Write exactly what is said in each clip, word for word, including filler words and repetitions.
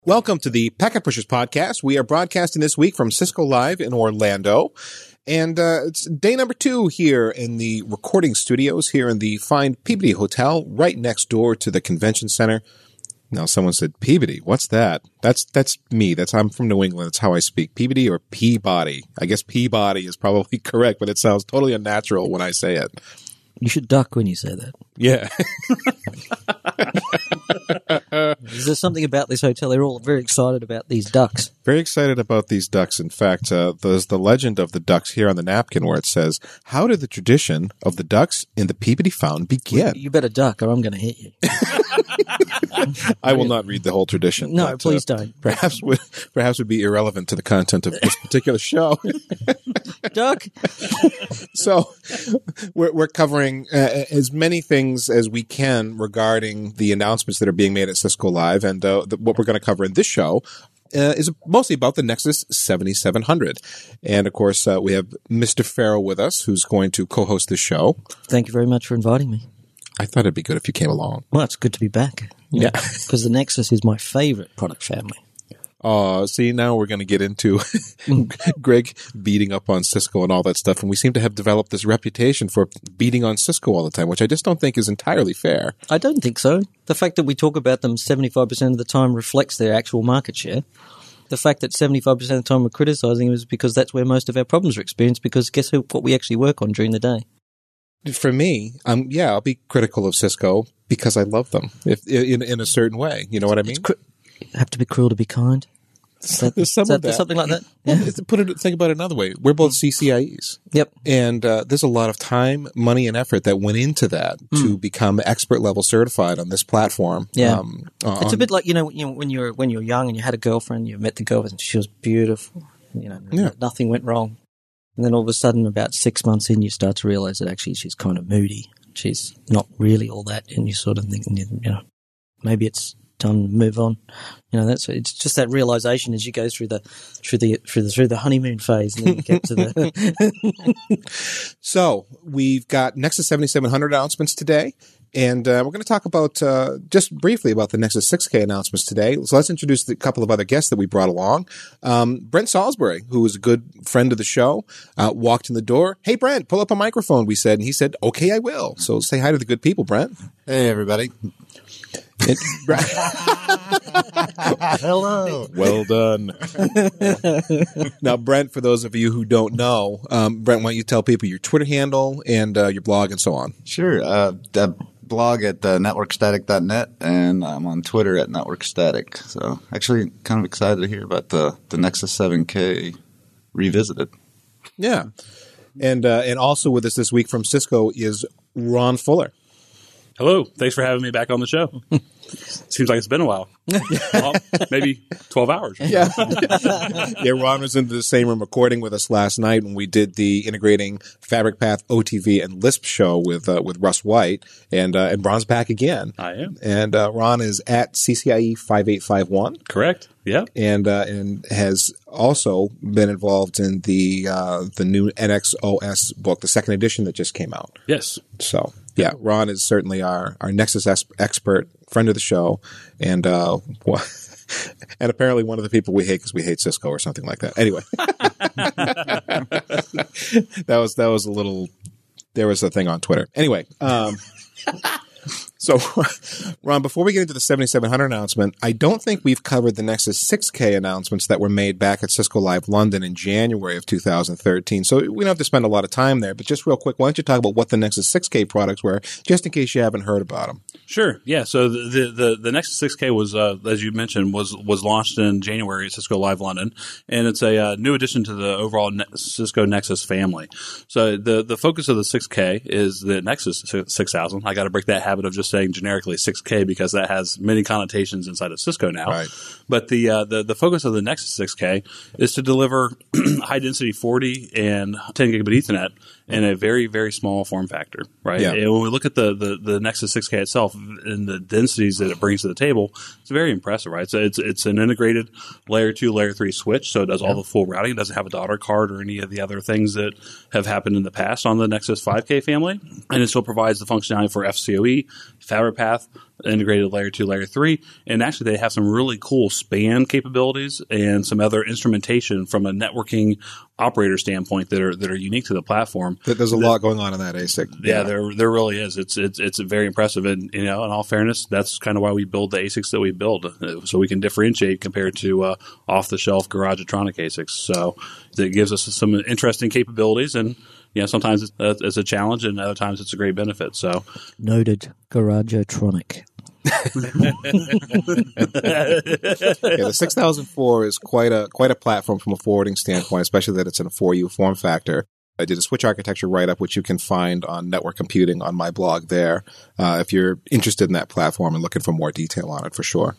Welcome to the Packet Pushers podcast. We are broadcasting this week from Cisco Live in Orlando. And uh, it's day number two here in the recording studios here in the fine Peabody Hotel right next door to the convention center. Now, someone said, Peabody, what's that? That's that's me. That's I'm from New England. That's how I speak. Peabody or Peabody. I guess Peabody is probably correct, but it sounds totally unnatural when I say it. You should duck when you say that. Yeah. Is there something about this hotel? They're all very excited about these ducks. Very excited about these ducks. In fact, uh, there's the legend of the ducks here on the napkin where it says, how did the tradition of the ducks in the Peabody Fountain begin? You better duck or I'm going to hit you. I will not read the whole tradition. No, but, please uh, don't. Perhaps would, perhaps would be irrelevant to the content of this particular show. Duck. So we're, we're covering uh, as many things as we can regarding the announcements that are being made at Cisco Live. And uh, the, what we're going to cover in this show uh, is mostly about the Nexus seventy-seven hundred. And, of course, uh, we have Mister Farrell with us, who's going to co-host the show. Thank you very much for inviting me. I thought it'd be good if you came along. Well, it's good to be back. Yeah. Because the Nexus is my favorite product family. Oh, see, now we're going to get into Greg beating up on Cisco and all that stuff. And we seem to have developed this reputation for beating on Cisco all the time, which I just don't think is entirely fair. I don't think so. The fact that we talk about them seventy-five percent of the time reflects their actual market share. The fact that seventy-five percent of the time we're criticizing them is because that's where most of our problems are experienced, because guess who, what we actually work on during the day? For me, um, yeah, I'll be critical of Cisco because I love them if, in, in a certain way. You know what I mean? Cr- you have to be cruel to be kind. Is that, There's some is that, of that. Something like that? Well, Yeah. put it, think about it another way. We're both C C I Es. Yep. And uh, there's a lot of time, money, and effort that went into that mm. to become expert level certified on this platform. Yeah. Um, on, it's a bit like, you know, you know, when you were when you were young and you had a girlfriend, you met the girlfriend, and she was beautiful. You know, yeah. nothing went wrong. And then all of a sudden, about six months in, you start to realize that actually she's kind of moody. She's not really all that, and you sort of think, you know, maybe it's time to move on. You know, that's it's just that realization as you go through the through the through the through the honeymoon phase, and then you get to the. So we've got Nexus seventy-seven hundred announcements today. And uh, we're going to talk about, uh, just briefly about the Nexus six K announcements today. So let's introduce a couple of other guests that we brought along. Um, Brent Salisbury, who is a good friend of the show, uh, walked in the door. Hey, Brent, pull up a microphone, we said. And he said, okay, I will. So say hi to the good people, Brent. Hey, everybody. It, Hello. Well done. Now, Brent, for those of you who don't know, um, Brent, why don't you tell people your Twitter handle and uh, your blog and so on? Sure. Uh, I blog at uh, network static dot net, and I'm on Twitter at networkstatic. So actually kind of excited to hear about the, the Nexus seven K revisited. Yeah. And, uh, and also with us this week from Cisco is Ron Fuller. Hello. Thanks for having me back on the show. Seems like it's been a while. Well, maybe twelve hours. Yeah. Yeah, Ron was in the same room recording with us last night when we did the integrating Fabric Path, O T V, and Lisp show with uh, with Russ White. And uh, and Ron's back again. I am. And uh, Ron is at C C I E five eight five one. Correct. Yeah. And uh, and has also been involved in the uh, the new N X O S book, the second edition that just came out. Yes. So, yeah, Ron is certainly our, our Nexus es- expert, friend of the show, and uh, and apparently one of the people we hate because we hate Cisco or something like that. Anyway, that was that was a little. There was a thing on Twitter. Anyway, um, so Ron, before we get into the seventy-seven hundred announcement, I don't think we've covered the Nexus six K announcements that were made back at Cisco Live London in January of two thousand thirteen. So we don't have to spend a lot of time there, but just real quick, why don't you talk about what the Nexus six K products were, just in case you haven't heard about them? Sure. Yeah. So the the, the Nexus six K was, uh, as you mentioned, was was launched in January at Cisco Live London, and it's a uh, new addition to the overall ne- Cisco Nexus family. So the the focus of the six K is the Nexus six thousand. I got to break that habit of just saying generically six K because that has many connotations inside of Cisco now. Right. But the uh, the the focus of the Nexus six K is to deliver high density forty and ten gigabit Ethernet in a very, very small form factor, right? Yeah. And when we look at the, the, the Nexus six K itself and the densities that it brings to the table, it's very impressive, right? So it's it's an integrated layer two, layer three switch, so it does all the full routing. It doesn't have a daughter card or any of the other things that have happened in the past on the Nexus five K family. And it still provides the functionality for F C O E, FabriPath, integrated layer two, layer three, and actually they have some really cool span capabilities and some other instrumentation from a networking operator standpoint that are that are unique to the platform. There's a lot going on in that A S I C. Yeah, yeah, there there really is. It's it's it's very impressive, and you know, in all fairness, that's kind of why we build the A S I Cs that we build, so we can differentiate compared to uh, off the shelf Garagetronic A S I Cs. So it gives us some interesting capabilities, and you know, sometimes it's, uh, it's a challenge, and other times it's a great benefit. So noted, Garagetronic. Yeah, the six thousand four is quite a quite a platform from a forwarding standpoint, especially that it's in a four U form factor. I did a switch architecture write-up, which you can find on Network Computing on my blog there, uh, if you're interested in that platform and looking for more detail on it, for sure.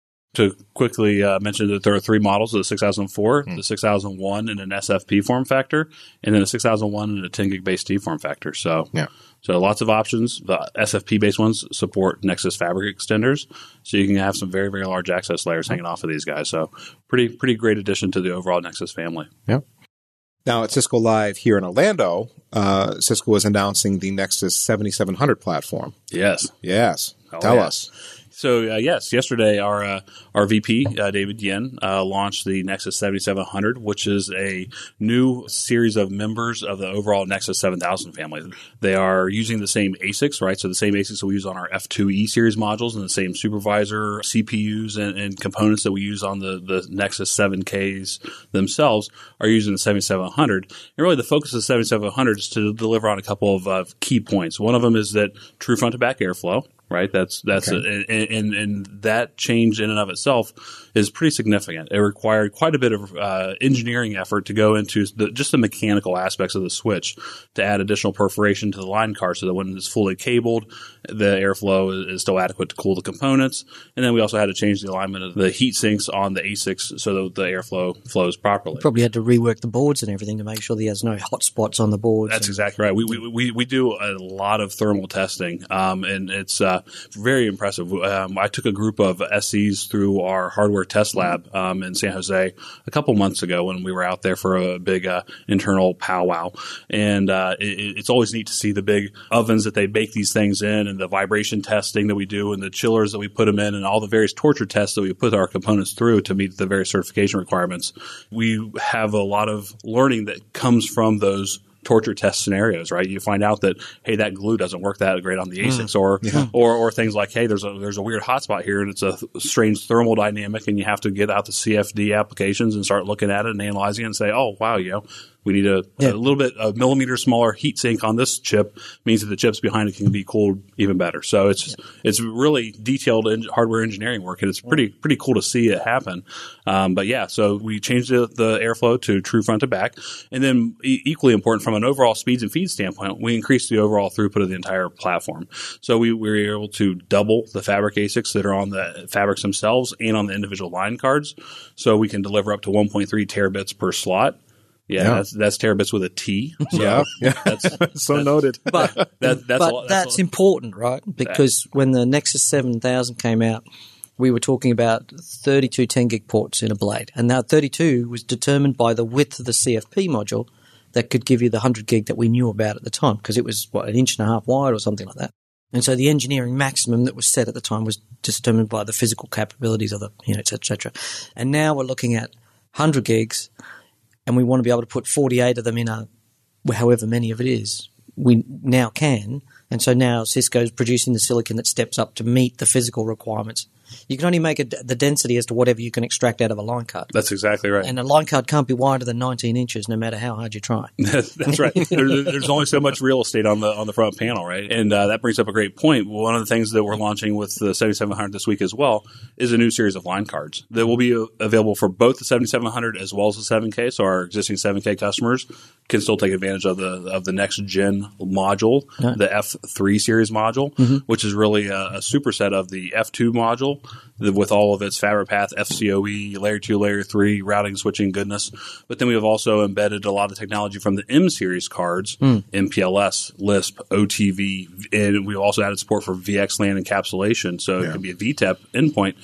To quickly uh, mention that there are three models of the six thousand four, Mm. the six thousand one in an S F P form factor, and then a six thousand one in a ten gig base T form factor. So, Yeah. so lots of options. The S F P based ones support Nexus Fabric extenders, so you can have some very, very large access layers hanging off of these guys. So, pretty, pretty great addition to the overall Nexus family. Yeah. Now, at Cisco Live here in Orlando, uh, Cisco is announcing the Nexus seventy-seven hundred platform. Yes. Yes. Oh, Tell yeah. us. So, uh, yes, yesterday our uh, our V P, uh, David Yen, uh, launched the Nexus seventy-seven hundred, which is a new series of members of the overall Nexus seven thousand family. They are using the same A S I Cs, right? So the same A S I Cs we use on our F two E series modules and the same supervisor C P Us and, and components that we use on the, the Nexus seven Ks themselves are using the seventy-seven hundred. And really the focus of the seventy-seven hundred is to deliver on a couple of uh, key points. One of them is that true front-to-back airflow. Right, that's that's Okay. a, and and that change in and of itself is pretty significant. It required quite a bit of uh, engineering effort to go into the, just the mechanical aspects of the switch to add additional perforation to the line card so that when it's fully cabled, the airflow is, is still adequate to cool the components. And then we also had to change the alignment of the heat sinks on the A S I Cs so that the airflow flows properly. Probably had to rework the boards and everything to make sure there has no hot spots on the boards. That's and- exactly right. We, we we we do a lot of thermal testing, um, and it's uh, very impressive. Um, I took a group of S Cs through our hardware test lab um, in San Jose a couple months ago when we were out there for a big uh, internal powwow, and uh, it, it's always neat to see the big ovens that they bake these things in, and the vibration testing that we do, and the chillers that we put them in, and all the various torture tests that we put our components through to meet the various certification requirements. We have a lot of learning that comes from those torture test scenarios, right? You find out that, hey, that glue doesn't work that great on the A S I Cs, or, Yeah. or or things like, hey, there's a there's a weird hotspot here, and it's a th- strange thermal dynamic, and you have to get out the C F D applications and start looking at it and analyzing it and say, oh, wow, you know, we need a, Yeah. a little bit a millimeter smaller heat sink on this chip means that the chips behind it can be cooled even better. So it's it's really detailed en- hardware engineering work, and it's pretty pretty cool to see it happen. Um, but yeah, so we changed the, the airflow to true front to back, and then e- equally important from an overall speeds and feeds standpoint, we increased the overall throughput of the entire platform. So we, we were able to double the Fabric A S I Cs that are on the Fabrics themselves and on the individual line cards, so we can deliver up to one point three terabits per slot. Yeah, Yeah. that's that's terabits with a T. So Yeah. Yeah. that's So that's- noted. But that, that's but a lot, that's a, important, right? Because when the Nexus seven thousand came out, we were talking about thirty-two ten gig ports in a blade. And now thirty-two was determined by the width of the C F P module that could give you the one hundred gig that we knew about at the time, because it was, what, an inch and a half wide or something like that. And so the engineering maximum that was set at the time was determined by the physical capabilities of the, you know, et cetera, et cetera. And now we're looking at one hundred gigs, and we want to be able to put forty-eight of them in a, however many of it is, we now can. And so now Cisco's producing the silicon that steps up to meet the physical requirements. You can only make it the density as to whatever you can extract out of a line card. That's exactly right. And a line card can't be wider than nineteen inches no matter how hard you try. That's right. There, there's only so much real estate on the on the front panel, right? And uh, that brings up a great point. One of the things that we're launching with the seventy-seven hundred this week as well is a new series of line cards that will be uh, available for both the seventy-seven hundred as well as the seven K. So our existing seven K customers can still take advantage of the of the next gen module, Yeah. the F three series module, which is really a, a superset of the F two module the, with all of its FabriPath, F C O E, layer two, layer three, routing, switching goodness. But then we have also embedded a lot of technology from the M series cards, M P L S, Lisp, O T V, and we've also added support for V X LAN encapsulation. So Yeah. it can be a V T E P endpoint.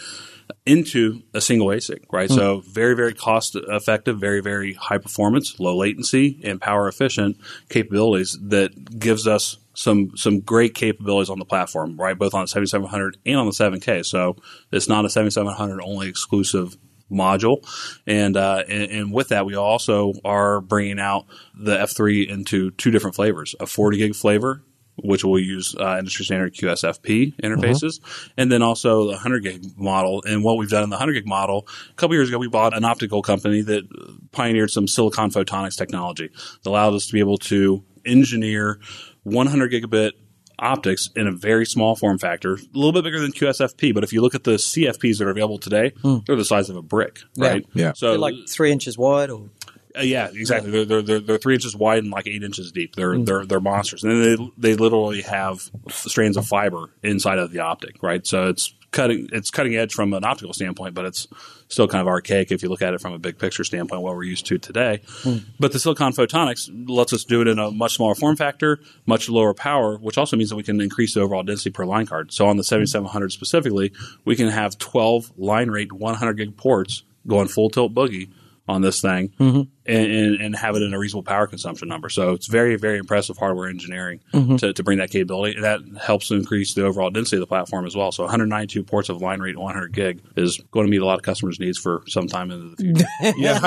into a single A S I C, right? Mm. So very, very cost effective, very, very high performance, low latency, and power efficient capabilities that gives us some some great capabilities on the platform, right? Both on the seventy-seven hundred and on the seven K. So it's not a seventy-seven hundred only exclusive module. And, uh, and and with that, we also are bringing out the F three into two different flavors, a forty gig flavor, which will use uh, industry standard Q S F P interfaces, uh-huh. and then also the one hundred gig model. And what we've done in the one hundred gig model, a couple years ago, we bought an optical company that pioneered some silicon photonics technology that allowed us to be able to engineer one hundred gigabit optics in a very small form factor, a little bit bigger than Q S F P. But if you look at the C F Ps that are available today, mm. they're the size of a brick, right? Yeah. yeah. So they're like three inches wide, or uh, yeah, exactly. Yeah. They're, they're they're three inches wide and like eight inches deep. They're mm. they're they're monsters, and they they literally have strands of fiber inside of the optic, right? So it's cutting it's cutting edge from an optical standpoint, but it's still kind of archaic if you look at it from a big picture standpoint, what we're used to today. Mm. But the silicon photonics lets us do it in a much smaller form factor, much lower power, which also means that we can increase the overall density per line card. So on the seventy-seven hundred specifically, we can have twelve line rate one hundred gig ports going full tilt boogie on this thing mm-hmm. and, and, and have it in a reasonable power consumption number. So it's very, very impressive hardware engineering mm-hmm. to, to bring that capability. And that helps to increase the overall density of the platform as well. So one hundred ninety-two ports of line rate one hundred gig is going to meet a lot of customers' needs for some time into the future. yeah.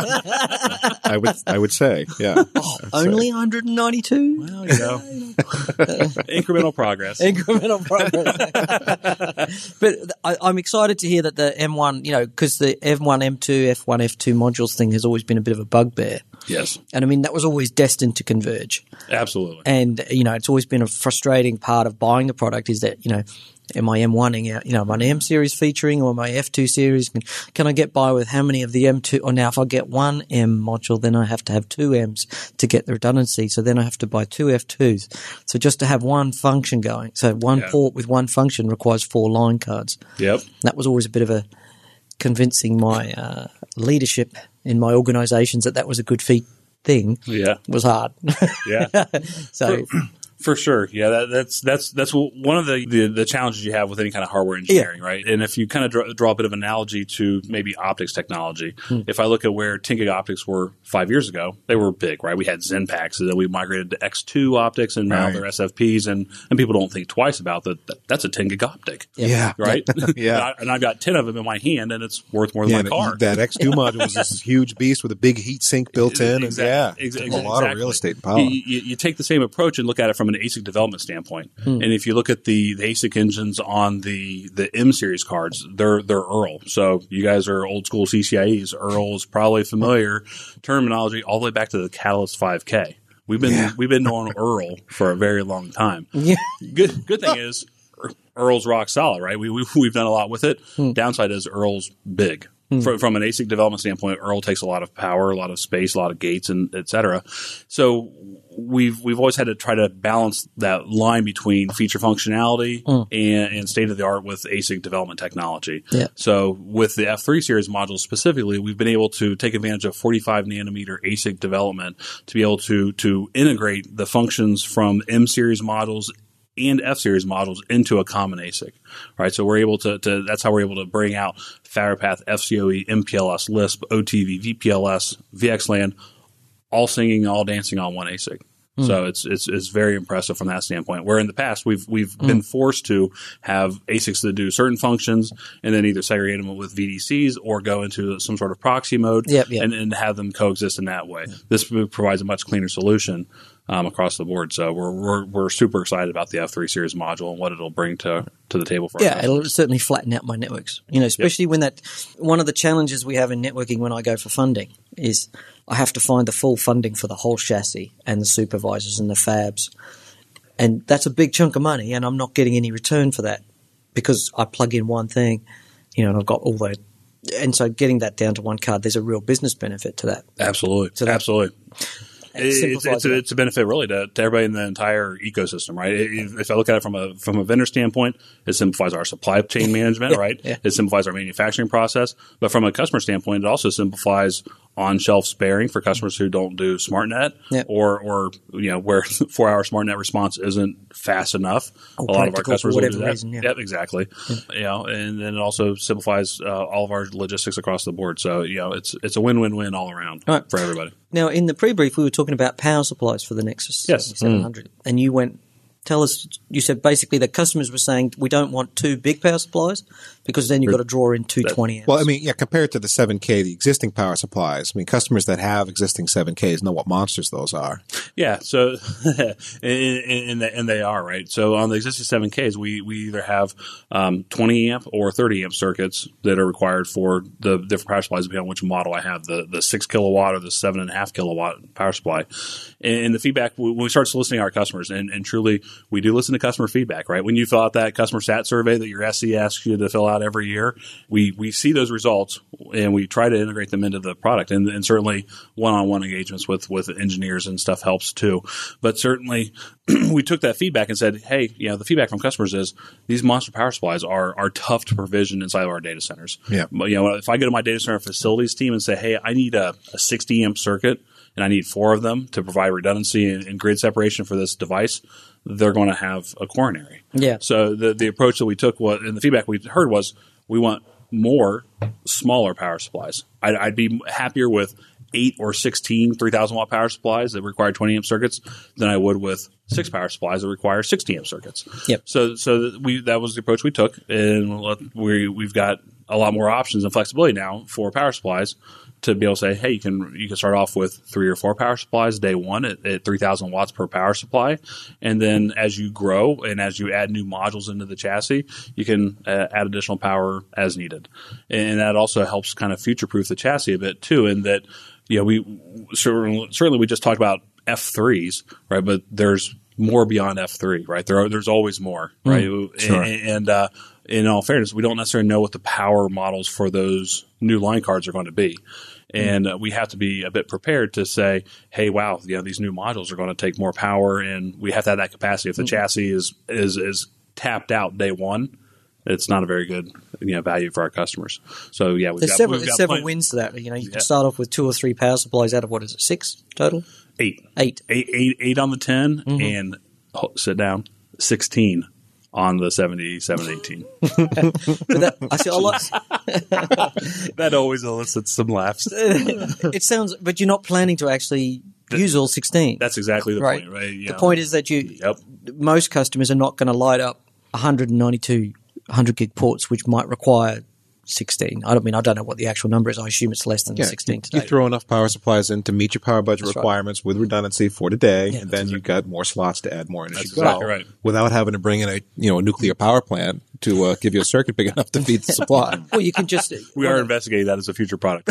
I would I would say, yeah. Oh, only say. one hundred ninety-two? Well, you know. Incremental progress. Incremental progress. But I, I'm excited to hear that the M one, you know, because the M one, M two, F one, F two modules thing has always been a bit of a bugbear. Yes. And I mean, that was always destined to converge. Absolutely. And, you know, it's always been a frustrating part of buying the product is that, you know, am I M one-ing out, you know, my M series featuring or my F two series? Can, can I get by with how many of the M two? Or now if I get one M module, then I have to have two M's to get the redundancy. So then I have to buy two F twos. So just to have one function going. So one yeah. port with one function requires four line cards. Yep. That was always a bit of a convincing my uh, leadership in my organizations that that was a good feat thing. Yeah. Was hard. Yeah. So for, for sure. Yeah. That, that's, that's, that's one of the, the, the challenges you have with any kind of hardware engineering, yeah. right? And if you kind of draw, draw a bit of analogy to maybe optics technology, hmm. if I look at where ten gig optics were five years ago, they were big, right? We had Zenpacks and then we migrated to X two optics and now right. they're S F Ps and, and people don't think twice about that. that that's a ten gig optic. Yeah. Right? yeah. And, I, and I've got ten of them in my hand and it's worth more than yeah, my car. That X two module was this huge beast with a big heat sink built in. Exactly. And yeah, exactly. a lot exactly. of real estate and power. You, you, you take the same approach and look at it from an A S I C development standpoint. Hmm. And if you look at the, the A S I C engines on the, the M series cards, they're they're E R L. So you guys are old school C C I Es. E R L is probably familiar terminology all the way back to the Catalyst five K. We've been yeah. we've been on E R L for a very long time. Yeah. Good good thing is E R L's rock solid, right? We, we we've done a lot with it. Hmm. Downside is E R L's big. From, from an A S I C development standpoint, E R L takes a lot of power, a lot of space, a lot of gates, and et cetera. So we've we've always had to try to balance that line between feature functionality mm. and, and state of the art with A S I C development technology. Yeah. So with the F three series modules specifically, we've been able to take advantage of forty-five nanometer A S I C development to be able to to integrate the functions from M series modules and F series models into a common A S I C, right? So we're able to, to that's how we're able to bring out FiberPath, F C O E, M P L S, Lisp, O T V, V P L S, V X LAN, all singing, all dancing on one A S I C. Mm. So it's it's it's very impressive from that standpoint. Where in the past we've we've mm. been forced to have A S I Cs that do certain functions and then either segregate them with V D Cs or go into some sort of proxy mode yep, yep. And, and have them coexist in that way. Yep. This provides a much cleaner solution. Um, across the board. So we're, we're we're super excited about the F three series module and what it'll bring to, to the table for us. Yeah, it'll certainly flatten out my networks. You know, especially yep. when that one of the challenges we have in networking when I go for funding is I have to find the full funding for the whole chassis and the supervisors and the fabs. And that's a big chunk of money and I'm not getting any return for that because I plug in one thing, you know, and I've got all those. And so getting that down to one card, there's a real business benefit to that. Absolutely. So that, Absolutely. It's, it's, a, it's a benefit really to, to everybody in the entire ecosystem, right? If I look at it from a from a vendor standpoint, it simplifies our supply chain management, yeah, right? Yeah. It simplifies our manufacturing process. But from a customer standpoint, it also simplifies on-shelf sparing for customers who don't do SmartNet Yep. or, or you know, where four-hour SmartNet response isn't fast enough. Or a lot of our practical for customers will whatever do that. reason, yeah. Yep, exactly. You know, and then it also simplifies uh, all of our logistics across the board. So, you know, it's it's a win-win-win all around All right. for everybody. Now, in the pre-brief, we were talking about power supplies for the Nexus Yes. seven hundred, and you went. Tell us, you said basically that customers were saying we don't want two big power supplies because then you've got to draw in two twenty amps. Well, I mean, yeah, compared to the seven K, the existing power supplies, I mean, customers that have existing seven Ks know what monsters those are. Yeah, so and, and, and they are, right? So on the existing seven Ks, we, we either have um, twenty amp or thirty amp circuits that are required for the different power supplies, depending on which model I have, the, the six kilowatt or the seven and a half kilowatt power supply. And the feedback, when we start soliciting our customers, and, and truly, we do listen to customer feedback, right? When you fill out that customer sat survey that your S C asks you to fill out every year, we, we see those results and we try to integrate them into the product. And, and certainly one-on-one engagements with, with engineers and stuff helps too. But certainly we took that feedback and said, hey, you know, the feedback from customers is these monster power supplies are, are tough to provision inside of our data centers. Yeah. But, you know, if I go to my data center facilities team and say, hey, I need a, a sixty amp circuit, and I need four of them to provide redundancy and, and grid separation for this device, they're going to have a coronary. Yeah. So the the approach that we took was, and the feedback we heard was, we want more smaller power supplies. I'd, I'd be happier with eight or sixteen three thousand watt power supplies that require twenty amp circuits than I would with six power supplies that require sixty amp circuits. Yep. So so we that was the approach we took, and we we've got a lot more options and flexibility now for power supplies to be able to say, hey, you can you can start off with three or four power supplies day one at, at three thousand watts per power supply. And then as you grow and as you add new modules into the chassis, you can uh, add additional power as needed. And that also helps kind of future-proof the chassis a bit too, in that, you know, we certainly, certainly we just talked about F threes, right? But there's more beyond F three, right? There are, there's always more, right? Mm, sure. And, and uh, in all fairness, we don't necessarily know what the power models for those new line cards are going to be. And uh, we have to be a bit prepared to say, hey, wow, you know, these new modules are going to take more power, and we have to have that capacity. If the chassis is is is tapped out day one, it's not a very good, you know, value for our customers. So yeah, we've There's got, several, we've there's got several plenty- wins to that. You know, you can Yeah. start off with two or three power supplies out of what is it, six total? eight, Eight. eight, eight, eight on the ten, Mm-hmm. and oh, sit down, sixteen on the seventy-seven eighteen. But that, I see a lot. That always elicits some laughs. It sounds, but you're not planning to actually use all sixteen. That's exactly the right. point, right? You The know. point is that you, Yep. most customers are not going to light up one ninety-two one hundred gig ports, which might require sixteen. I don't mean I don't know what the actual number is. I assume it's less than Yeah, sixteen you, today. you throw enough power supplies in to meet your power budget That's right. requirements with redundancy for today, Yeah, and then you've got more slots to add more in as That's you go, exactly right. without having to bring in a you know a nuclear power plant to uh, give you a circuit big enough to feed the supply. Well, you can just We are investigating that as a future product.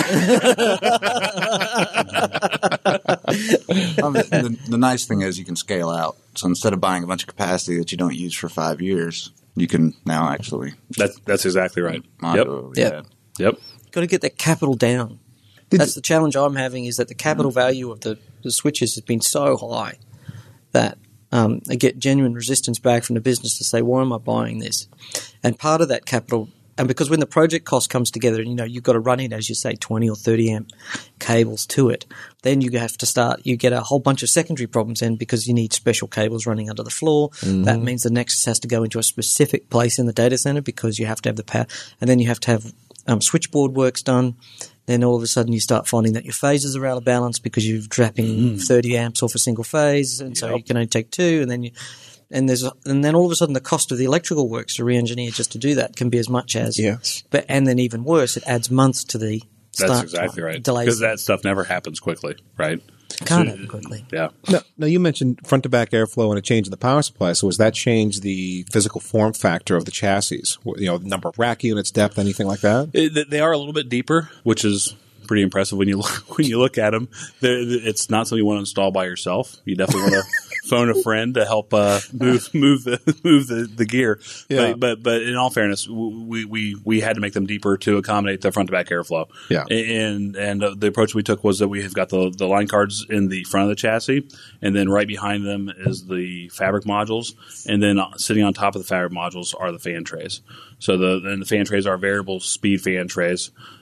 Um, the, the nice thing is you can scale out. So instead of buying a bunch of capacity that you don't use for five years, you can now actually That's that's exactly right. Yep. modularly Yep. add. Yep. got to get the capital down. That's the challenge I'm having, is that the capital value of the, the switches has been so high that um, I get genuine resistance back from the business to say, why am I buying this? And part of that capital, and because when the project cost comes together, you know, you've got to run in, as you say, twenty or thirty amp cables to it, then you have to start, you get a whole bunch of secondary problems in because you need special cables running under the floor. Mm-hmm. That means the Nexus has to go into a specific place in the data center because you have to have the power, and then you have to have um, switchboard works done. Then all of a sudden you start finding that your phases are out of balance because you're dropping mm. thirty amps off a single phase, and so yep. you can only take two, and then you, and there's, a, and then all of a sudden the cost of the electrical works to re-engineer just to do that can be as much as, yes. but and then even worse, it adds months to the start. That's exactly right. Delays. Because that stuff never happens quickly, right? Can't So- happen quickly. Yeah. Now, now, you mentioned front to back airflow and a change in the power supply. So, has that changed the physical form factor of the chassis? You know, number of rack units, depth, anything like that? It, they are a little bit deeper, which is pretty impressive when you look, when you look at them. They're, it's not something you want to install by yourself. You definitely want to phone a friend to help uh, move move the move the, the gear. Yeah. But, but but in all fairness, we, we we had to make them deeper to accommodate the front to back airflow. Yeah. And and uh, the approach we took was that we have got the the line cards in the front of the chassis, and then right behind them is the fabric modules, and then sitting on top of the fabric modules are the fan trays. So the and the fan trays are variable speed fan trays.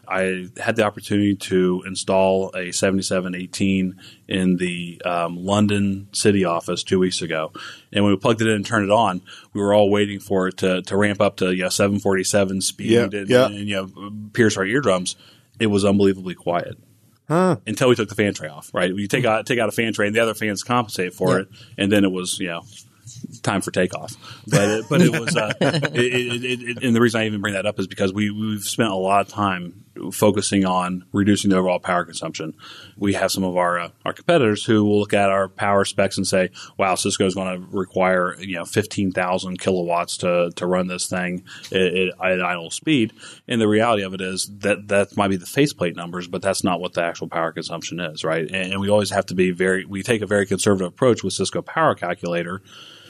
I had the opportunity to install a seventy-seven eighteen in the um, London city office two weeks ago. And when we plugged it in and turned it on, we were all waiting for it to, to ramp up to you know, seven forty-seven speed Yeah, and, yeah. and you know pierce our eardrums. It was unbelievably quiet. Huh. Until we took the fan tray off, right? You take out take out a fan tray, and the other fans compensate for Yeah. it, and then it was, you know, time for takeoff. But it, but it was, uh, it, it, it, it, and the reason I even bring that up is because we we've spent a lot of time focusing on reducing the overall power consumption. We have some of our uh, our competitors who will look at our power specs and say, "Wow, Cisco is going to require you know fifteen thousand kilowatts to to run this thing at, at idle speed." And the reality of it is that that might be the faceplate numbers, but that's not what the actual power consumption is, right? And, and we always have to be very. We take a very conservative approach with Cisco Power Calculator.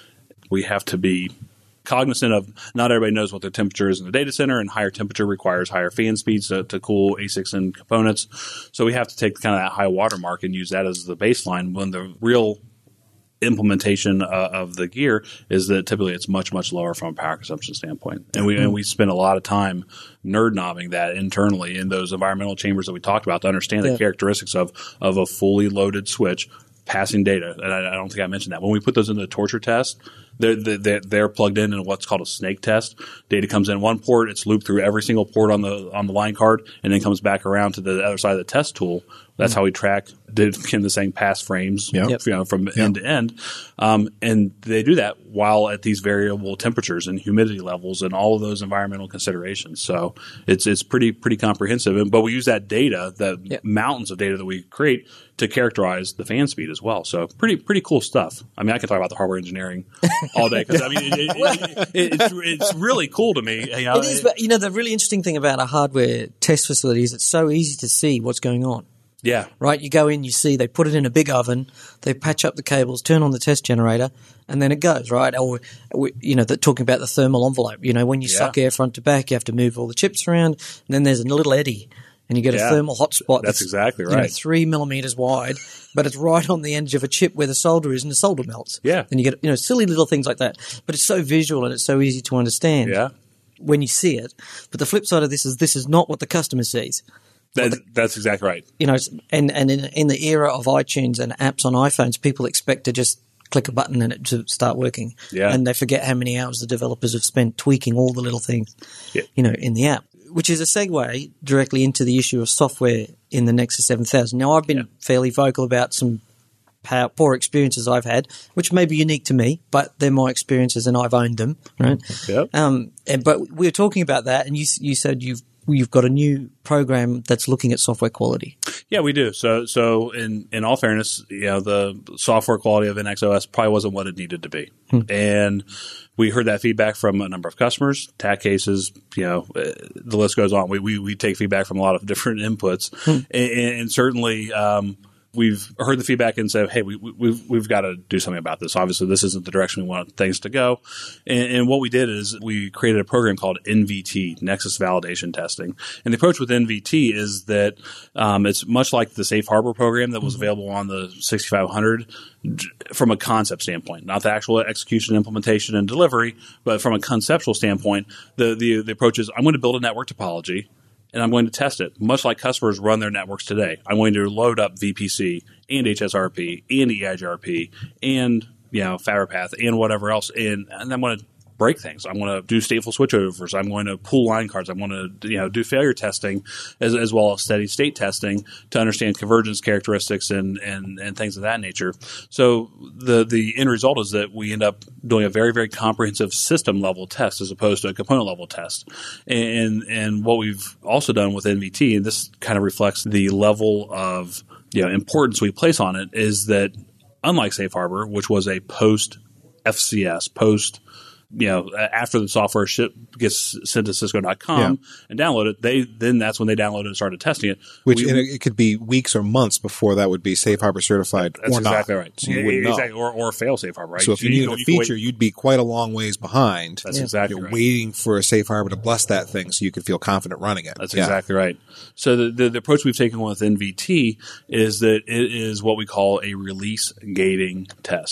We have to be cognizant of not everybody knows what the temperature is in the data center, and higher temperature requires higher fan speeds to, to cool A SICs and components. So we have to take kind of that high watermark and use that as the baseline when the real implementation uh, of the gear is that typically it's much, much lower from a power consumption standpoint. And we, and we spend a lot of time nerd knobbing that internally in those environmental chambers that we talked about to understand Yeah. the characteristics of, of a fully loaded switch passing data. And I, I don't think I mentioned that. When we put those into the torture test, they're, they're, they're plugged in in what's called a snake test. Data comes in one port, it's looped through every single port on the on the line card, and then comes back around to the other side of the test tool. That's how we track, did Kim the saying pass frames Yep. you know, from end to end. Um, and they do that while at these variable temperatures and humidity levels and all of those environmental considerations. So it's it's pretty pretty comprehensive. And, but we use that data, that Yep. mountains of data that we create to characterize the fan speed as well. So pretty pretty cool stuff. I mean, I can talk about the hardware engineering all day because I mean, it, it, it, it, it's, it's really cool to me. You know, It is, but you know, the really interesting thing about a hardware test facility is it's so easy to see what's going on. yeah. Right, you go in, you see they put it in a big oven, they patch up the cables, turn on the test generator, and then it goes, right? Or, we- you know, they're talking about the thermal envelope. You know, when you Yeah. suck air front to back, you have to move all the chips around, and then there's a little eddy, and you get Yeah. a thermal hotspot. That's exactly you know, right. three millimeters wide, but it's right on the edge of a chip where the solder is, and the solder melts. Yeah. And you get, you know, silly little things like that. But it's so visual and it's so easy to understand Yeah. when you see it. But the flip side of this is this is not what the customer sees. That's, that's exactly right. You know, and, and in, in the era of iTunes and apps on iPhones, people expect to just click a button and it to start working. Yeah. And they forget how many hours the developers have spent tweaking all the little things, Yeah. you know, in the app, which is a segue directly into the issue of software in the Nexus seven thousand. Now, I've been Yeah. fairly vocal about some power, poor experiences I've had, which may be unique to me, but they're my experiences and I've owned them, right? Yep. Um, and, but we were talking about that, and you you said you've you've got a new program that's looking at software quality. Yeah, we do. So, so in, in all fairness, you know, the software quality of N X O S probably wasn't what it needed to be. And we heard that feedback from a number of customers, T A C cases, you know, uh, the list goes on. We, we, we take feedback from a lot of different inputs. and, and certainly, um, we've heard the feedback and said, hey, we, we, we've, we've got to do something about this. Obviously, this isn't the direction we want things to go. And, and what we did is we created a program called N V T, Nexus Validation Testing. And the approach with N V T is that um, it's much like the Safe Harbor program that was available on the sixty-five hundred from a concept standpoint, not the actual execution, implementation, and delivery, but from a conceptual standpoint, the, the, the approach is I'm going to build a network topology, and I'm going to test it, much like customers run their networks today. I'm going to load up V P C and H S R P and E I G R P and you know FabriPath and whatever else, and, and I'm going to break things. I'm going to do stateful switchovers. I'm going to pull line cards. I'm going to you know do failure testing as, as well as steady state testing to understand convergence characteristics and, and, and things of that nature. So the the end result is that we end up doing a very, very comprehensive system level test as opposed to a component level test. And and what we've also done with N V T, and this kind of reflects the level of you know importance we place on it, is that unlike Safe Harbor, which was a post F C S, post you know, after the software ship gets sent to Cisco dot com Yeah. and downloaded, they then that's when they downloaded and started testing it. Which We- and it, it could be weeks or months before that would be Safe Harbor certified that's or exactly not. right. So you wouldn't know. exactly, or, or fail Safe Harbor, right? So if you you needed go- a you can wait- feature, you'd be quite a long ways behind. That's exactly You're right. waiting for a Safe Harbor to bless that thing so you can feel confident running it. That's Yeah. exactly right. So the, the, the approach we've taken with N V T is that it is what we call a release gating test.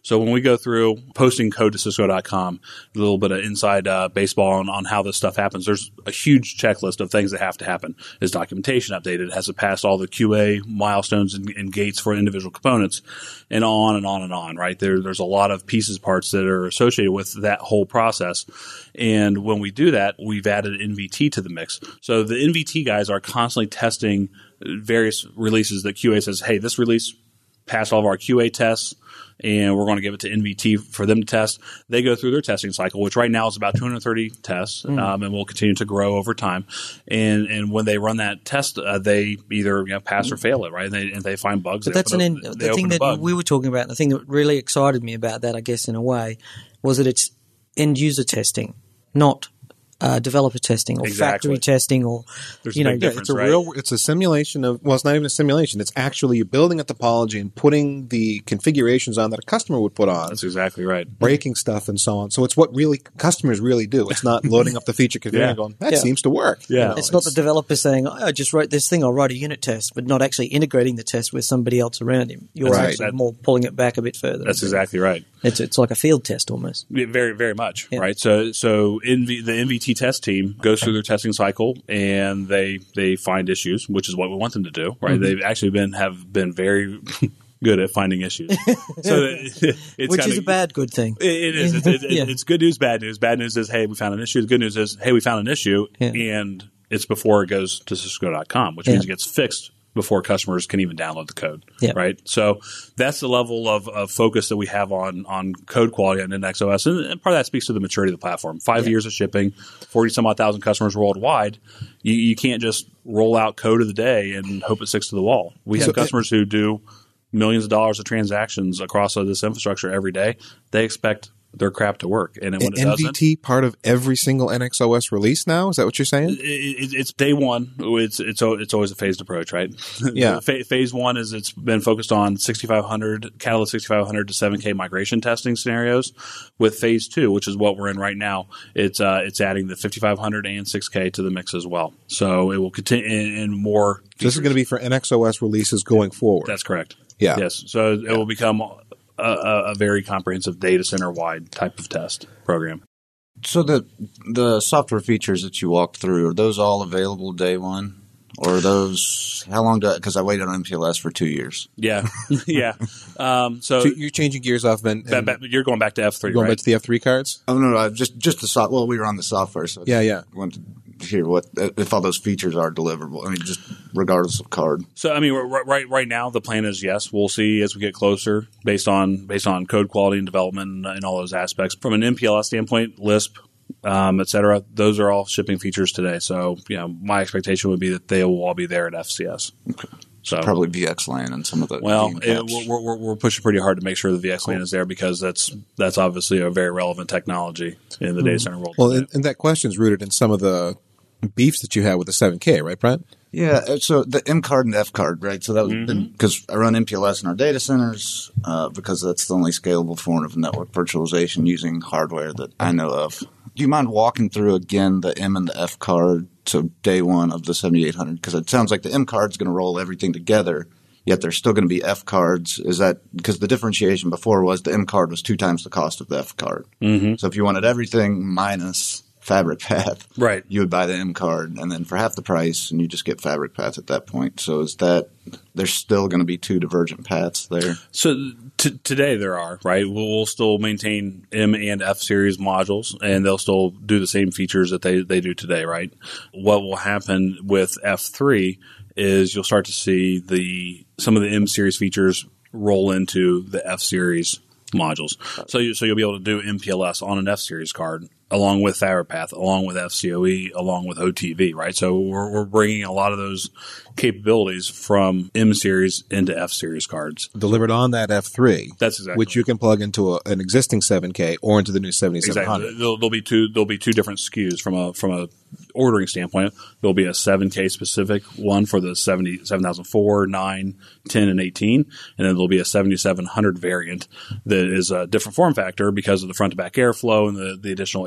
So when we go through posting code to Cisco dot com, a little bit of inside uh, baseball on, on how this stuff happens, there's a huge checklist of things that have to happen. Is documentation updated? Has it passed all the Q A milestones and, and gates for individual components? And on and on and on, right? There, there's a lot of pieces, parts that are associated with that whole process. And when we do that, we've added N V T to the mix. So the N V T guys are constantly testing various releases that Q A says, hey, this release passed all of our Q A tests, and we're going to give it to N V T for them to test. They go through their testing cycle, which right now is about two hundred thirty tests, mm. um, and will continue to grow over time. And and when they run that test, uh, they either you know, pass or fail it, right? And they, and they find bugs. But that's an in, the thing that we were talking about. The thing that really excited me about that, I guess, in a way, was that it's end user testing, not Uh, developer testing or exactly. factory testing, or There's you a know, big yeah, difference, it's a right? real. It's a simulation of. Well, it's not even a simulation. It's actually building a topology and putting the configurations on that a customer would put on. That's exactly right. Breaking stuff and so on. So it's what really customers really do. It's not loading up the feature configuration Yeah. and going, that Yeah. seems to work. Yeah. You know, it's not the developer saying, oh, I just wrote this thing, I'll write a unit test, but not actually integrating the test with somebody else around him. You're That's right. actually That- more pulling it back a bit further. That's exactly right. It's it's like a field test almost. Very, very much, Yeah. right? So, so N V, the N V T test team goes through their testing cycle and they they find issues, which is what we want them to do, right? Mm-hmm. They've actually been have been very good at finding issues, so it, it's Which kinda, is a bad good thing. It, it is. It's, it, Yeah. it's good news, bad news. Bad news is, hey, we found an issue. The good news is, hey, we found an issue, Yeah. and it's before it goes to Cisco dot com, which Yeah. means it gets fixed before customers can even download the code, Yeah. right? So that's the level of, of focus that we have on on code quality on Index O S, and, and part of that speaks to the maturity of the platform. Five Yeah. years of shipping, forty some odd thousand customers worldwide. You, you can't just roll out code of the day and hope it sticks to the wall. We have So- customers who do millions of dollars of transactions across this infrastructure every day. They expect their crap to work, and then when it N V doesn't, T part of every single N X O S release now? Is that what you're saying? it, it, it's day one. It's it's al- it's always a phased approach, right? Yeah. Fa- phase one is it's been focused on sixty-five hundred Catalyst sixty-five hundred to seven K migration testing scenarios. With phase two, which is what we're in right now, it's uh, it's adding the fifty-five hundred and six K to the mix as well. So it will continue in, in more. So this is going to be for N X O S releases going forward. That's correct. Yeah. Yes. So it will become a, a, a very comprehensive data center wide type of test program. So the the software features that you walked through, are those all available day one? Or are those, how long do I, because I waited on M P L S for two years. Yeah. yeah. Um, so So you're changing gears off, and, ba- and ba- you're going back to F three, going right? back to the F three cards? Oh, no, no, just, just the soft, well, we were on the software, so I Yeah, yeah. wanted to hear what, if all those features are deliverable. I mean, just regardless of card. So I mean, right, right, right now the plan is yes. We'll see as we get closer, based on based on code quality and development and, and all those aspects. From an M P L S standpoint, Lisp, um, et cetera, those are all shipping features today. So you know, my expectation would be that they will all be there at F C S. Okay. So Probably V X LAN and some of the well, game it, apps. we're, we're, we're pushing pretty hard to make sure that V X LAN is there because that's that's obviously a very relevant technology in the data center world. Well, today. and, and that question is rooted in some of the beefs that you had with the seven K, right, Brent? Yeah, uh, so the M card and the F card, right? So that was Mm-hmm. because I run M P L S in our data centers uh, because that's the only scalable form of network virtualization using hardware that I know of. Do you mind walking through again the M and the F card? So day one of the seventy-eight hundred, because it sounds like the M card is going to roll everything together, yet there's still going to be F cards. Is that because the differentiation before was the M card was two times the cost of the F card? Mm-hmm. So if you wanted everything minus Fabric Path, Right. you would buy the M card, and then for half the price, and you just get Fabric Path at that point. So is that there's still going to be two divergent paths there? So t- today there are, right? We'll, we'll still maintain M and F series modules, and they'll still do the same features that they, they do today, right? What will happen with F three is you'll start to see the some of the M series features roll into the F series modules. So you, so you'll be able to do M P L S on an F series card along with Fabric Path, along with F C O E, along with O T V, right? So we're, we're bringing a lot of those capabilities from M series into F series cards. Delivered on that F three, That's exactly which you can plug into a, an existing seven K or into the new seventy-seven hundred. Exactly. There'll, there'll be two. There'll be two different S K Us from a from a ordering standpoint. There'll be a seven K specific one for the seventy seven thousand four, nine, ten, and eighteen, and then there'll be a seventy-seven hundred variant that is a different form factor because of the front to back airflow and the, the additional eight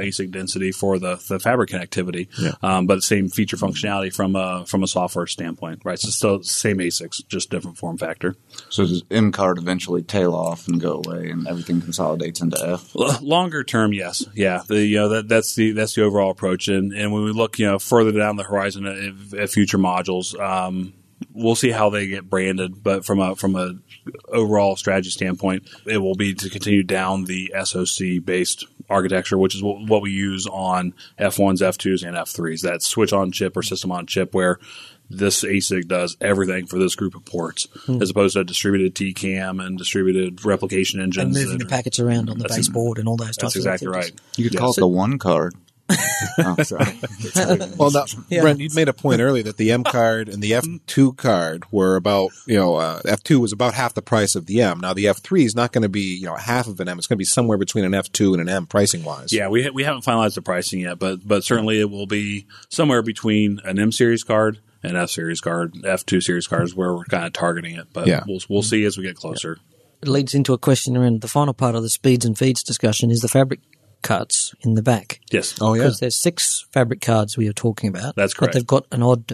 ASIC density for the, the fabric connectivity, Yeah. um, but the same feature functionality from a from a software standpoint, right? So still the same ASICs, just different form factor. So does M card eventually tail off and go away, and everything consolidates into F? L- Longer term, yes, yeah. The you know that that's the that's the overall approach, and and when we look you know further down the horizon at, at future modules, um, we'll see how they get branded. But from a from a overall strategy standpoint, it will be to continue down the S O C based architecture, which is what, what we use on F ones, F twos, and F threes. That switch on chip or system on chip where this ASIC does everything for this group of ports, Hmm. as opposed to distributed T CAM and distributed replication And engines. moving the packets around on the That's base ex- board and all those types That's of exactly activities. right. You could Yeah. call it the one card. Oh, sorry. Well, now, Yeah. Brent, you made a point earlier that the M card and the F two card were about, you know, uh, F two was about half the price of the M. Now, the F three is not going to be, you know, half of an M. It's going to be somewhere between an F two and an M pricing wise. Yeah, we ha- we haven't finalized the pricing yet, but but certainly it will be somewhere between an M series card and F series card, F two series card is where we're kind of targeting it. But Yeah. we'll we'll see as we get closer. It leads into a question around the final part of the speeds and feeds discussion is the fabric cards in the back. Yes. Oh, yeah. Because there's six fabric cards we are talking about. That's But correct. they've got an odd,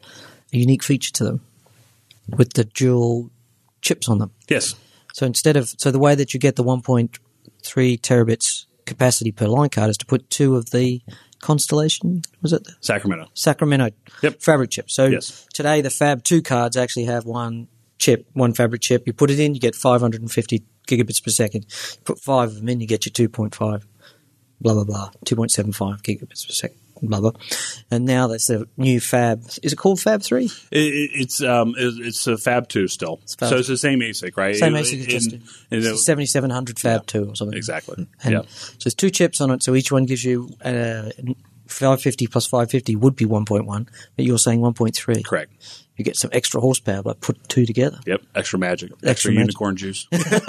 a unique feature to them with the dual chips on them. Yes. So instead of, so the way that you get the one point three terabits capacity per line card is to put two of the Constellation, was it? Sacramento. Sacramento Yep. fabric chip. So Yes. today the Fab two cards actually have one chip, one fabric chip. You put it in, you get five hundred fifty gigabits per second. Put five of them in, you get your two point five, blah, blah, blah, two point seven five gigabits per second, blah, blah. And now there's a new Fab. Is it called Fab three? It, it, it's um it, it's a Fab two still, Fab so it's the same ASIC, right? Same It- ASIC, it- just and- and it- seventy-seven hundred Fab two or something. exactly. And Yeah. so there's two chips on it, so each one gives you uh, five fifty plus five fifty would be one point one, but you're saying one point three. Correct. You get some extra horsepower by putting two together. Yep. Extra magic. Extra, Extra magic. unicorn juice.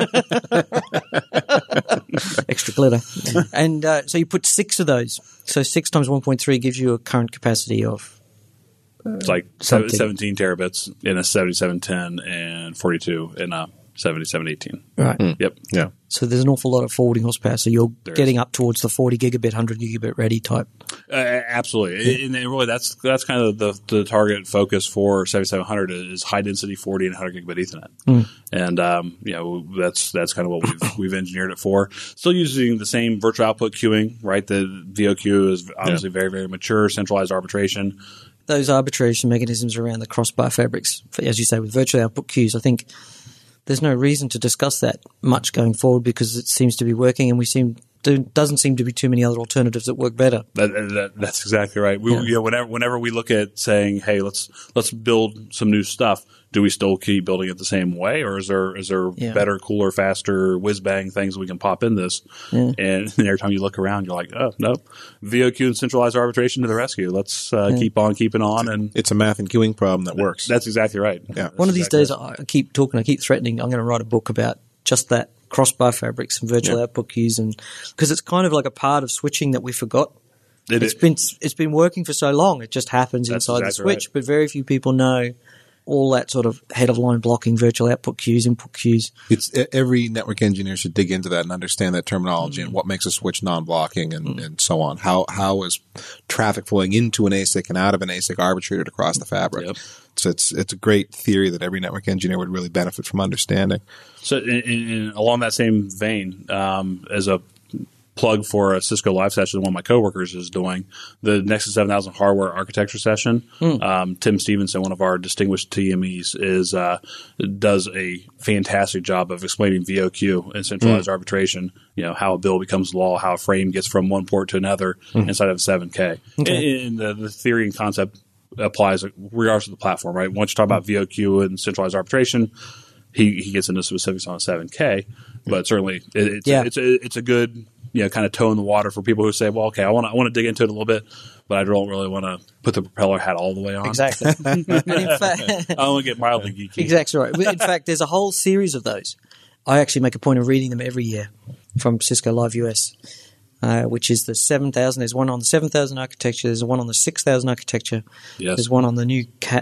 Extra glitter. And uh, so you put six of those. So six times one point three gives you a current capacity of It's like Something. seventeen terabits in a seventy-seven ten and forty-two in a seventy-seven eighteen. right. Yep. Yeah. So there's an awful lot of forwarding horsepower. So you're There getting is. up towards the forty gigabit, one hundred gigabit ready type. Uh, absolutely, and and really that's that's kind of the the target focus for seventy-seven hundred is high density forty and one hundred gigabit Ethernet, and um, you know that's that's kind of what we've we've engineered it for. Still using the same virtual output queuing, right? The V O Q is obviously very very mature, centralized arbitration. Those arbitration mechanisms around the crossbar fabrics, as you say, with virtual output queues, I think there's no reason to discuss that much going forward because it seems to be working, and we seem there doesn't seem to be too many other alternatives that work better. That, that, that's exactly right. We, Yeah. you know, whenever whenever we look at saying, "Hey, let's let's build some new stuff," do we still keep building it the same way, or is there is there Yeah. better, cooler, faster, whiz bang things we can pop in this? Yeah. And every time you look around, you're like, "Oh no, V O Q and centralized arbitration to the rescue! Let's uh, keep on keeping on." And It's a math and queuing problem that works. that's exactly right. Yeah. That's One of these exactly days, right. I keep talking, I keep threatening, I'm going to write a book about just that crossbar fabrics and virtual Yeah. output queues, and because it's kind of like a part of switching that we forgot. It It's is- been it's been working for so long; it just happens That's inside the exactly switch. right. But very few people know all that sort of head of line blocking, virtual output queues, input queues. It's e- every network engineer should dig into that and understand that terminology and what makes a switch non-blocking and, and so on. How how is traffic flowing into an ASIC and out of an ASIC arbitrated across the fabric? Yep. So it's it's a great theory that every network engineer would really benefit from understanding. So, in, in, in, along that same vein, um, as a plug for a Cisco live session one of my coworkers is doing, the Nexus seven thousand hardware architecture session. Um, Tim Stevenson, one of our distinguished T M Es, is uh, does a fantastic job of explaining V O Q and centralized arbitration. You know how a bill becomes law, how a frame gets from one port to another inside of a seven K. Okay. And, and the, the theory and concept applies regardless of the platform. Right? Once you talk about V O Q and centralized arbitration, he he gets into specifics on a seven K. But certainly, it, it's Yeah. it's a, it's a good, you know, kind of toe in the water for people who say, well, okay, I want to I want to dig into it a little bit, but I don't really want to put the propeller hat all the way on. Exactly. And in fact, I want to get mildly geeky. exactly right. In fact, there's a whole series of those. I actually make a point of reading them every year from Cisco Live U S, uh, which is the seven thousand. There's one on the seven thousand architecture. There's one on the six thousand architecture. Yes. There's one on the new Cat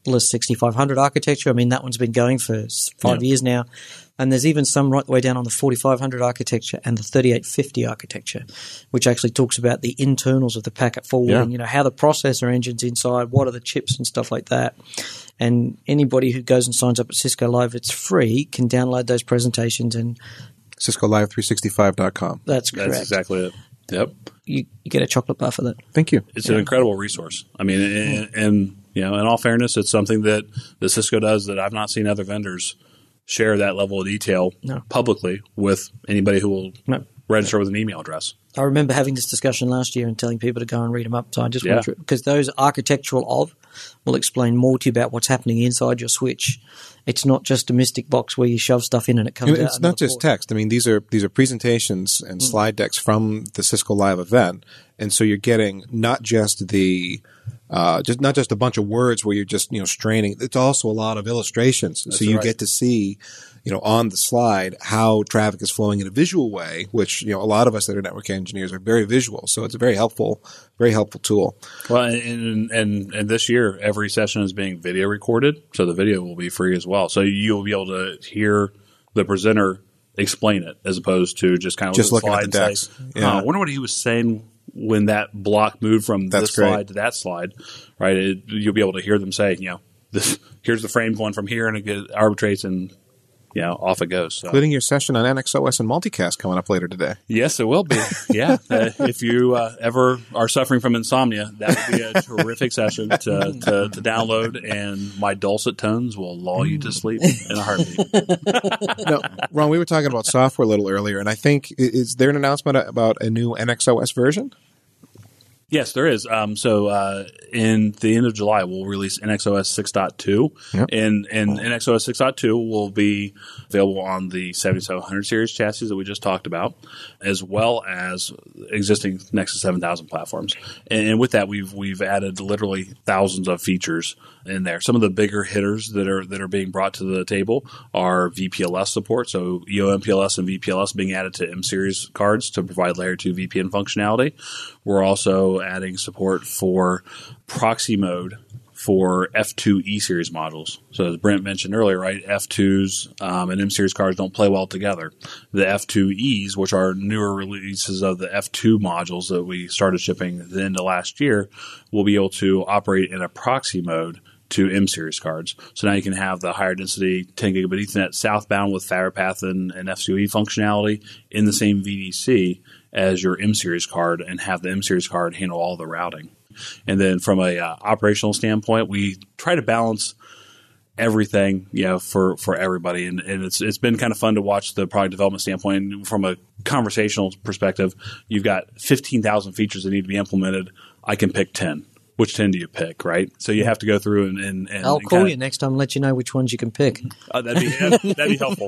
Atlas sixty-five hundred architecture. I mean, that one's been going for five Yeah. years now. And there's even some right the way down on the forty-five hundred architecture and the thirty-eight fifty architecture, which actually talks about the internals of the packet forwarding, Yeah. you know, how the processor engine's inside, what are the chips and stuff like that. And anybody who goes and signs up at Cisco Live, it's free, can download those presentations, and Cisco Live three sixty-five dot com. that's correct. That's exactly it. Yep. You, you get a chocolate bar for that. Thank you. It's an incredible resource. I mean, and, and you know, in all fairness, it's something that, that Cisco does that I've not seen other vendors share that level of detail No. publicly with anybody who will No. register with an email address. I remember having this discussion last year and telling people to go and read them up. So I just Yeah. want to, because those architectural of will explain more to you about what's happening inside your switch. It's not just a mystic box where you shove stuff in and it comes I mean, out. it's not another just port. text. I mean, these are these are presentations and slide decks from the Cisco Live event, and so you're getting not just the uh, just not just a bunch of words where you're just you know straining. It's also a lot of illustrations, so you right. get to see you know on the slide how traffic is flowing in a visual way, which you know a lot of us that are network engineers are very visual. So it's a very helpful, very helpful tool. Well, and, and and this year, every session is being video recorded, so the video will be free as well. So you'll be able to hear the presenter explain it as opposed to just kind of Just look looking at the at slide the and decks. say, Yeah. "Huh, I wonder what he was saying when that block moved from That's this great. slide to that slide, right?" It, you'll be able to hear them say, you know, this, here's the frame going from here, and it get, arbitrates, and you know, off it goes. So. Including your session on N X O S and multicast coming up later today. Yes, it will be. Yeah. Uh, if you uh, ever are suffering from insomnia, that would be a terrific session to, to, to download, and my dulcet tones will lull you to sleep in a heartbeat. No, Ron, we were talking about software a little earlier, and I think, i- is there an announcement about a new N X O S version? Yes, there is. Um, so uh, in the end of July, we'll release N X O S six point two, Yep. and, and N X O S six point two will be available on the seventy-seven hundred series chassis that we just talked about, as well as existing Nexus seven thousand platforms. And, and with that, we've we've added literally thousands of features in there. Some of the bigger hitters that are that are being brought to the table are V P L S support, so E O M P L S and V P L S being added to M series cards to provide layer two V P N functionality. We're also adding support for proxy mode for F two E series modules. So as Brent mentioned earlier, right, F twos um, and M series cards don't play well together. The F two Es, which are newer releases of the F two modules that we started shipping at the end of last year, will be able to operate in a proxy mode to M series cards. So now you can have the higher density ten gigabit Ethernet southbound with FiberPath and, and F C O E functionality in the same V D C as your M series card, and have the M series card handle all the routing. And then from a uh, operational standpoint, we try to balance everything, you know, for, for everybody. And, and it's it's been kind of fun to watch the product development standpoint. And from a conversational perspective, you've got fifteen thousand features that need to be implemented. I can pick ten. Which ten do you pick, right? So you have to go through and, and, and I'll and call kinda, you next time and let you know which ones you can pick. Uh, that'd be that'd be helpful.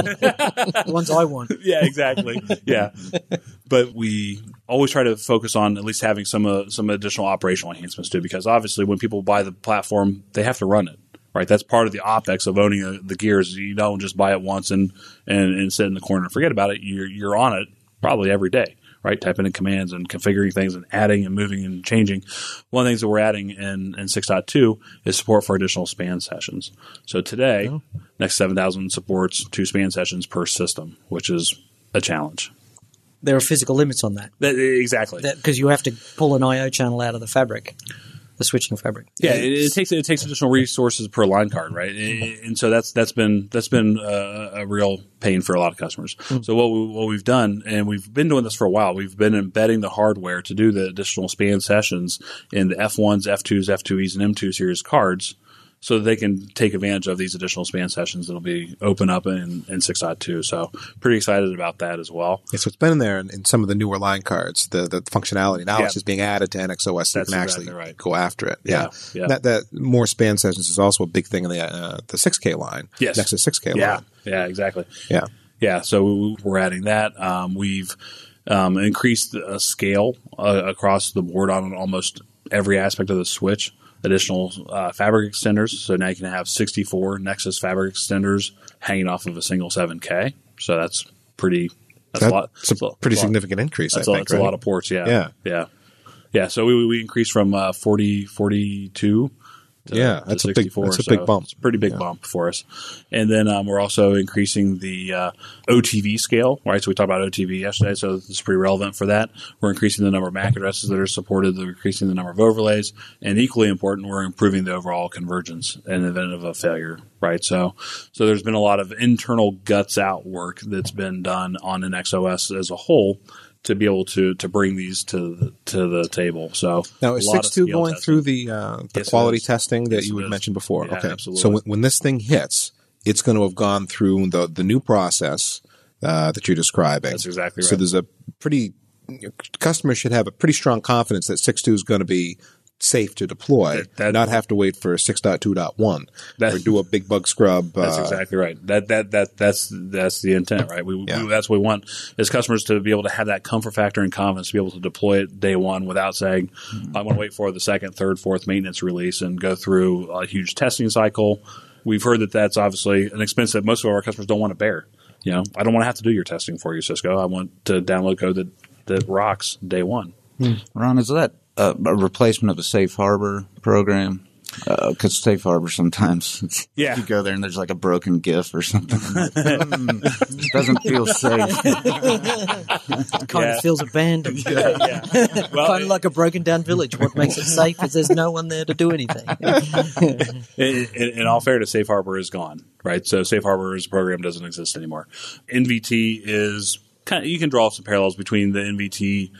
The ones I want. Yeah, exactly. Yeah, but we always try to focus on at least having some uh, some additional operational enhancements too, because obviously when people buy the platform, they have to run it. Right, that's part of the OpEx of owning a, the gears. You don't just buy it once and, and, and sit in the corner and forget about it. You're you're on it probably every day. Right, typing in commands and configuring things and adding and moving and changing. One of the things that we're adding in, in six point two is support for additional span sessions. So today, oh. Next seven thousand supports two span sessions per system, which is a challenge. There are physical limits on that. that exactly. Because you have to pull an I O channel out of the fabric. The switching fabric. Yeah, it, it takes it takes additional resources per line card, right? And, and so that's that's been that's been a, a real pain for a lot of customers. Mm-hmm. So what we, what we've done, and we've been doing this for a while, we've been embedding the hardware to do the additional span sessions in the F ones, F twos, F two Es, and M two series cards, so that they can take advantage of these additional span sessions that'll be open up in, in six point two. So pretty excited about that as well. Yeah, so it's been in there in, in some of the newer line cards, the, the functionality. Now yeah. it's just being added to N X O S so you That's can exactly actually right. go after it. Yeah. yeah. yeah. That, that more span sessions is also a big thing in the uh, the six K line. Yes. Nexus six K yeah. line. Yeah, exactly. Yeah. Yeah, so we're adding that. Um, we've um, increased the scale uh, across the board on almost every aspect of the switch. Additional uh, fabric extenders, so now you can have sixty-four Nexus fabric extenders hanging off of a single seven K. So that's pretty. That's that, a lot. It's a that's pretty a significant increase. That's, I a, think, that's right? a lot of ports. Yeah, Yeah, yeah, yeah. So we we increased from uh, forty, forty-two To, Yeah, to that's a big- sixty-four. that's a So big bump. It's a pretty big Yeah. bump for us. And then um, we're also increasing the uh, O T V scale, right? So we talked about O T V yesterday, so it's pretty relevant for that. We're increasing the number of M A C addresses that are supported. We're increasing the number of overlays, and equally important, we're improving the overall convergence in the event of a failure, right? So, so there's been a lot of internal guts out work that's been done on an X O S as a whole to be able to to bring these to the, to the table. So Now, a is lot of six two scale going testing. through the uh, the Yes, it quality is. testing that Yes, you it had is. mentioned before? Yeah, Okay, absolutely. so when, when this thing hits, it's going to have gone through the the new process uh, that you're describing. That's exactly So right. there's a pretty customers should have a pretty strong confidence that six two is going to be safe to deploy, That- that- not have to wait for six point two point one That- or do a big bug scrub. That's uh, exactly right. That that that that's that's the intent, right? We, Yeah. we that's what we want as customers to be able to have that comfort factor and confidence to be able to deploy it day one without saying, "I want to wait for the second, third, fourth maintenance release and go through a huge testing cycle." We've heard that that's obviously an expense that most of our customers don't want to bear. You know, I don't want to have to do your testing for you, Cisco. I want to download code that that rocks day one. Ron, is that a, a replacement of a safe harbor program? Because safe harbor sometimes, Yeah. you go there and there's like a broken GIF or something. Hmm, it doesn't feel safe. Kind Yeah. of feels abandoned. yeah. Well, Kind of like a broken down village. What makes it safe is there's no one there to do anything. In, in, in all fairness, Safe Harbor is gone, right? So Safe Harbor as a program doesn't exist anymore. N V T is kind of, you can draw some parallels between the N V T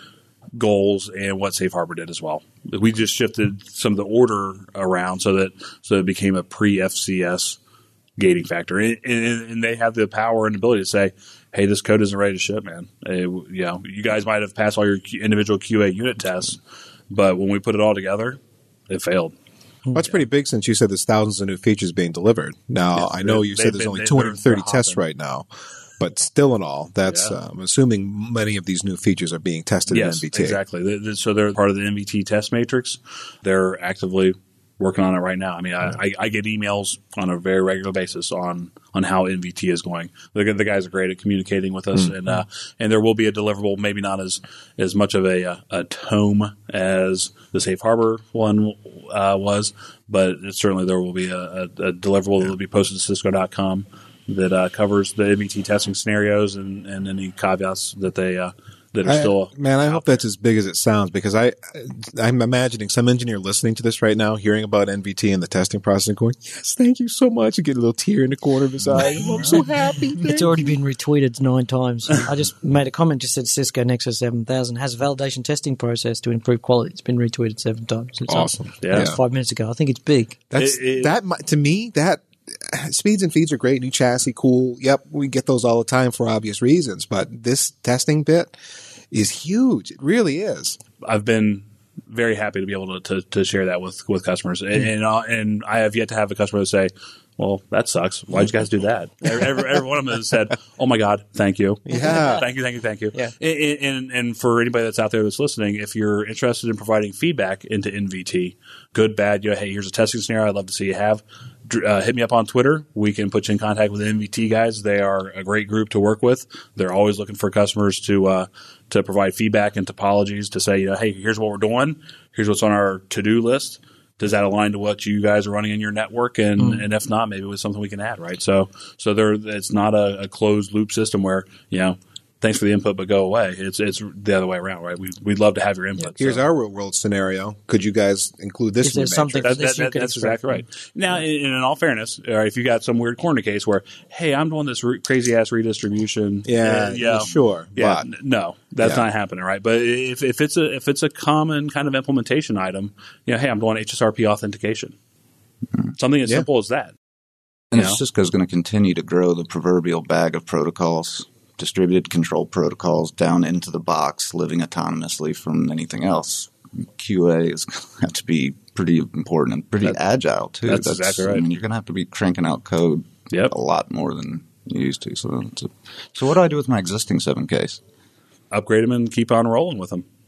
goals and what Safe Harbor did as well. We just shifted some of the order around so that so it became a pre-F C S gating factor, and, and, and they have the power and ability to say, "Hey, this code isn't ready to ship, man. Uh, you know, you guys might have passed all your Q- individual Q A unit tests, but when we put it all together, it failed." Well, that's pretty big since you said there's thousands of new features being delivered. Now, Yes, I know they- you they've said there's been- only they- two hundred thirty they're tests hopping. right now, but still in all, that's, Yeah. uh, I'm assuming many of these new features are being tested in Yes, N V T. exactly. Th- th- So they're part of the N V T test matrix. They're actively working on it right now. I mean, I, I, I get emails on a very regular basis on, on how N V T is going. The, the guys are great at communicating with us, and uh, and there will be a deliverable, maybe not as as much of a a, a tome as the Safe Harbor one uh, was, but it, certainly there will be a, a, a deliverable that will be posted to Cisco dot com that uh, covers the N V T testing scenarios and, and any caveats that they uh, that are I- still man, I out hope that's as big as it sounds because I, I'm imagining some engineer listening to this right now, hearing about N V T and the testing process, and going, "Yes, thank you so much," and get a little tear in the corner of his eye. I'm so happy. It's already been retweeted nine times. I just made a comment, just said Cisco Nexus seven thousand has a validation testing process to improve quality. It's been retweeted seven times. It's Awesome. up. Yeah. That was five minutes ago. I think it's big. That's It- it- that mi- to me that speeds and feeds are great. New chassis, cool. Yep, we get those all the time for obvious reasons. But this testing bit is huge. It really is. I've been very happy to be able to, to, to share that with, with customers. And, and, uh, and I have yet to have a customer say, well, that sucks. Why'd you guys do that? Every, every, every one of them has said, oh my God, thank you. Yeah. Thank you, thank you, thank you. Yeah. And, and, and for anybody that's out there that's listening, if you're interested in providing feedback into N V T, good, bad, you know, hey, here's a testing scenario I'd love to see you have. Uh, hit me up on Twitter. We can put you in contact with the N V T guys. They are a great group to work with. They're always looking for customers to uh, to provide feedback and topologies to say, you know, hey, here's what we're doing. Here's what's on our to-do list. Does that align to what you guys are running in your network? And, mm. and if not, maybe it was something we can add, right? So so there, it's not a, a closed loop system where, you know, thanks for the input, but go away. It's it's the other way around, right? We, we'd love to have your input. Here's so. our real world scenario. Could you guys include this? Is there in your something matrix? That, this that, you could that's extract exactly right. Now, in, in all fairness, uh, if you got some weird corner case where, hey, I'm doing this re- crazy ass redistribution, Yeah, uh, yeah, sure. yeah, but n- no, that's Yeah. not happening, right? But if if it's a if it's a common kind of implementation item, you know, hey, I'm doing H S R P authentication, something as Yeah. simple as that. And You if know? Cisco's going to continue to grow the proverbial bag of protocols, distributed control protocols down into the box, living autonomously from anything else, Q A is going to have to be pretty important and pretty That- agile too. that's exactly right. I mean, you're going to have to be cranking out code Yep. a lot more than you used to. So, it's a, so what do I do with my existing seven Ks? Upgrade them and keep on rolling with them.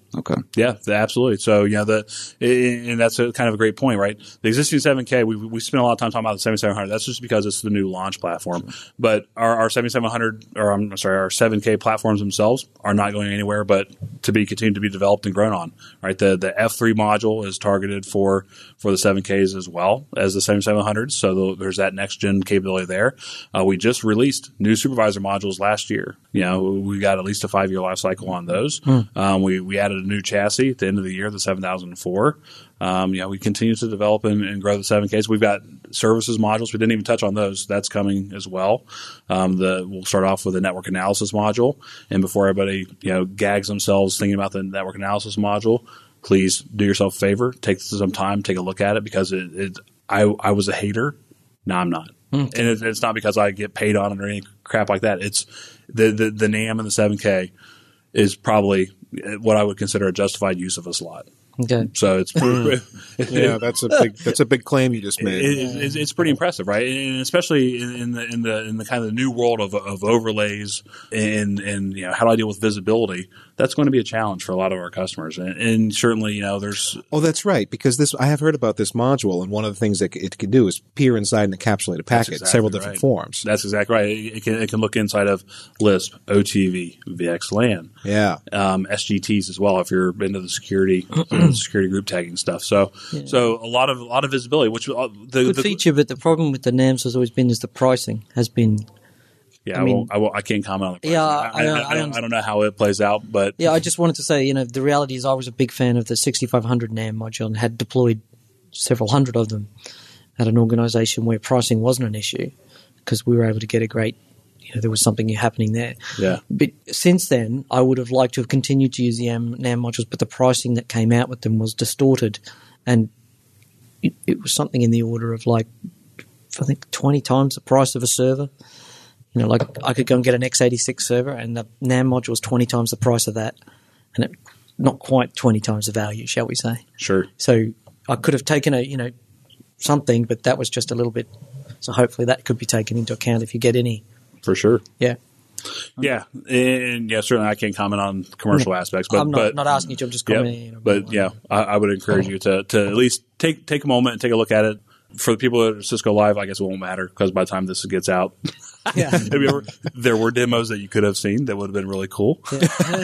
Okay. Yeah, absolutely. So, you know, the, and that's a kind of a great point, right? The existing seven K, we, we spent a lot of time talking about the seventy-seven hundred. That's just because it's the new launch platform. Sure. But our, our seventy-seven hundred, or I'm sorry, our seven K platforms themselves are not going anywhere but to be continued to be developed and grown on, right? The, the F three module is targeted for, for the seven Ks as well as the seventy-seven hundreds. So there's that next gen capability there. Uh, we just released new supervisor modules last year. You know, we got at least a five year life cycle on those. Hmm. Um, we, we added a new chassis at the end of the year, the seven thousand four. Um, you know, we continue to develop and, and grow the seven Ks. We've got services modules. We didn't even touch on those. That's coming as well. Um, the, we'll start off with the network analysis module. And before everybody, you know, gags themselves thinking about the network analysis module, please do yourself a favor. Take some time, take a look at it, because it, it I, I was a hater. No, I'm not. Mm. And it, it's not because I get paid on it or any crap like that. It's the, the, the NAM and the seven K is probably what I would consider a justified use of a slot. Okay. So it's pretty, yeah, that's a big that's a big claim you just made. It, it, it's pretty impressive, right? And especially in, in the in the in the kind of the new world of of overlays and and you know, how do I deal with visibility? That's going to be a challenge for a lot of our customers, and, and certainly, you know, there's. Oh, that's right, because this I have heard about this module, and one of the things that it can do is peer inside an encapsulated packet, exactly several different right. forms. That's exactly right. It, it can it can look inside of Lisp, O T V, V X LAN, yeah, um, S G Ts as well. If you're into the security, the security group tagging stuff, so yeah. so a lot of a lot of visibility, which uh, the good the, feature. But the problem with the NAMs has always been is the pricing has been. Yeah, I, I, mean, won't, I, won't, I can't comment on the pricing. Yeah, I, I, I, I, don't, I don't know how it plays out, but yeah, I just wanted to say, you know, the reality is I was a big fan of the sixty-five hundred NAM module and had deployed several hundred of them at an organization where pricing wasn't an issue because we were able to get a great, you know, there was something happening there. Yeah. But since then, I would have liked to have continued to use the NAM modules, but the pricing that came out with them was distorted, and it, it was something in the order of like, I think, twenty times the price of a server. You know, like I could go and get an x eighty-six server, and the NAM module was twenty times the price of that, and it, not quite twenty times the value, shall we say? Sure. So I could have taken a, you know, something, but that was just a little bit. So hopefully that could be taken into account if you get any. For sure. Yeah. Yeah, and yeah, certainly I can't comment on commercial aspects, but I'm not, but, not asking you to. I'm just commenting. Yeah, you know, but yeah, I, I would encourage you to to at least take take a moment and take a look at it. For the people at Cisco Live, I guess it won't matter because by the time this gets out, yeah. there were demos that you could have seen that would have been really cool. Yeah.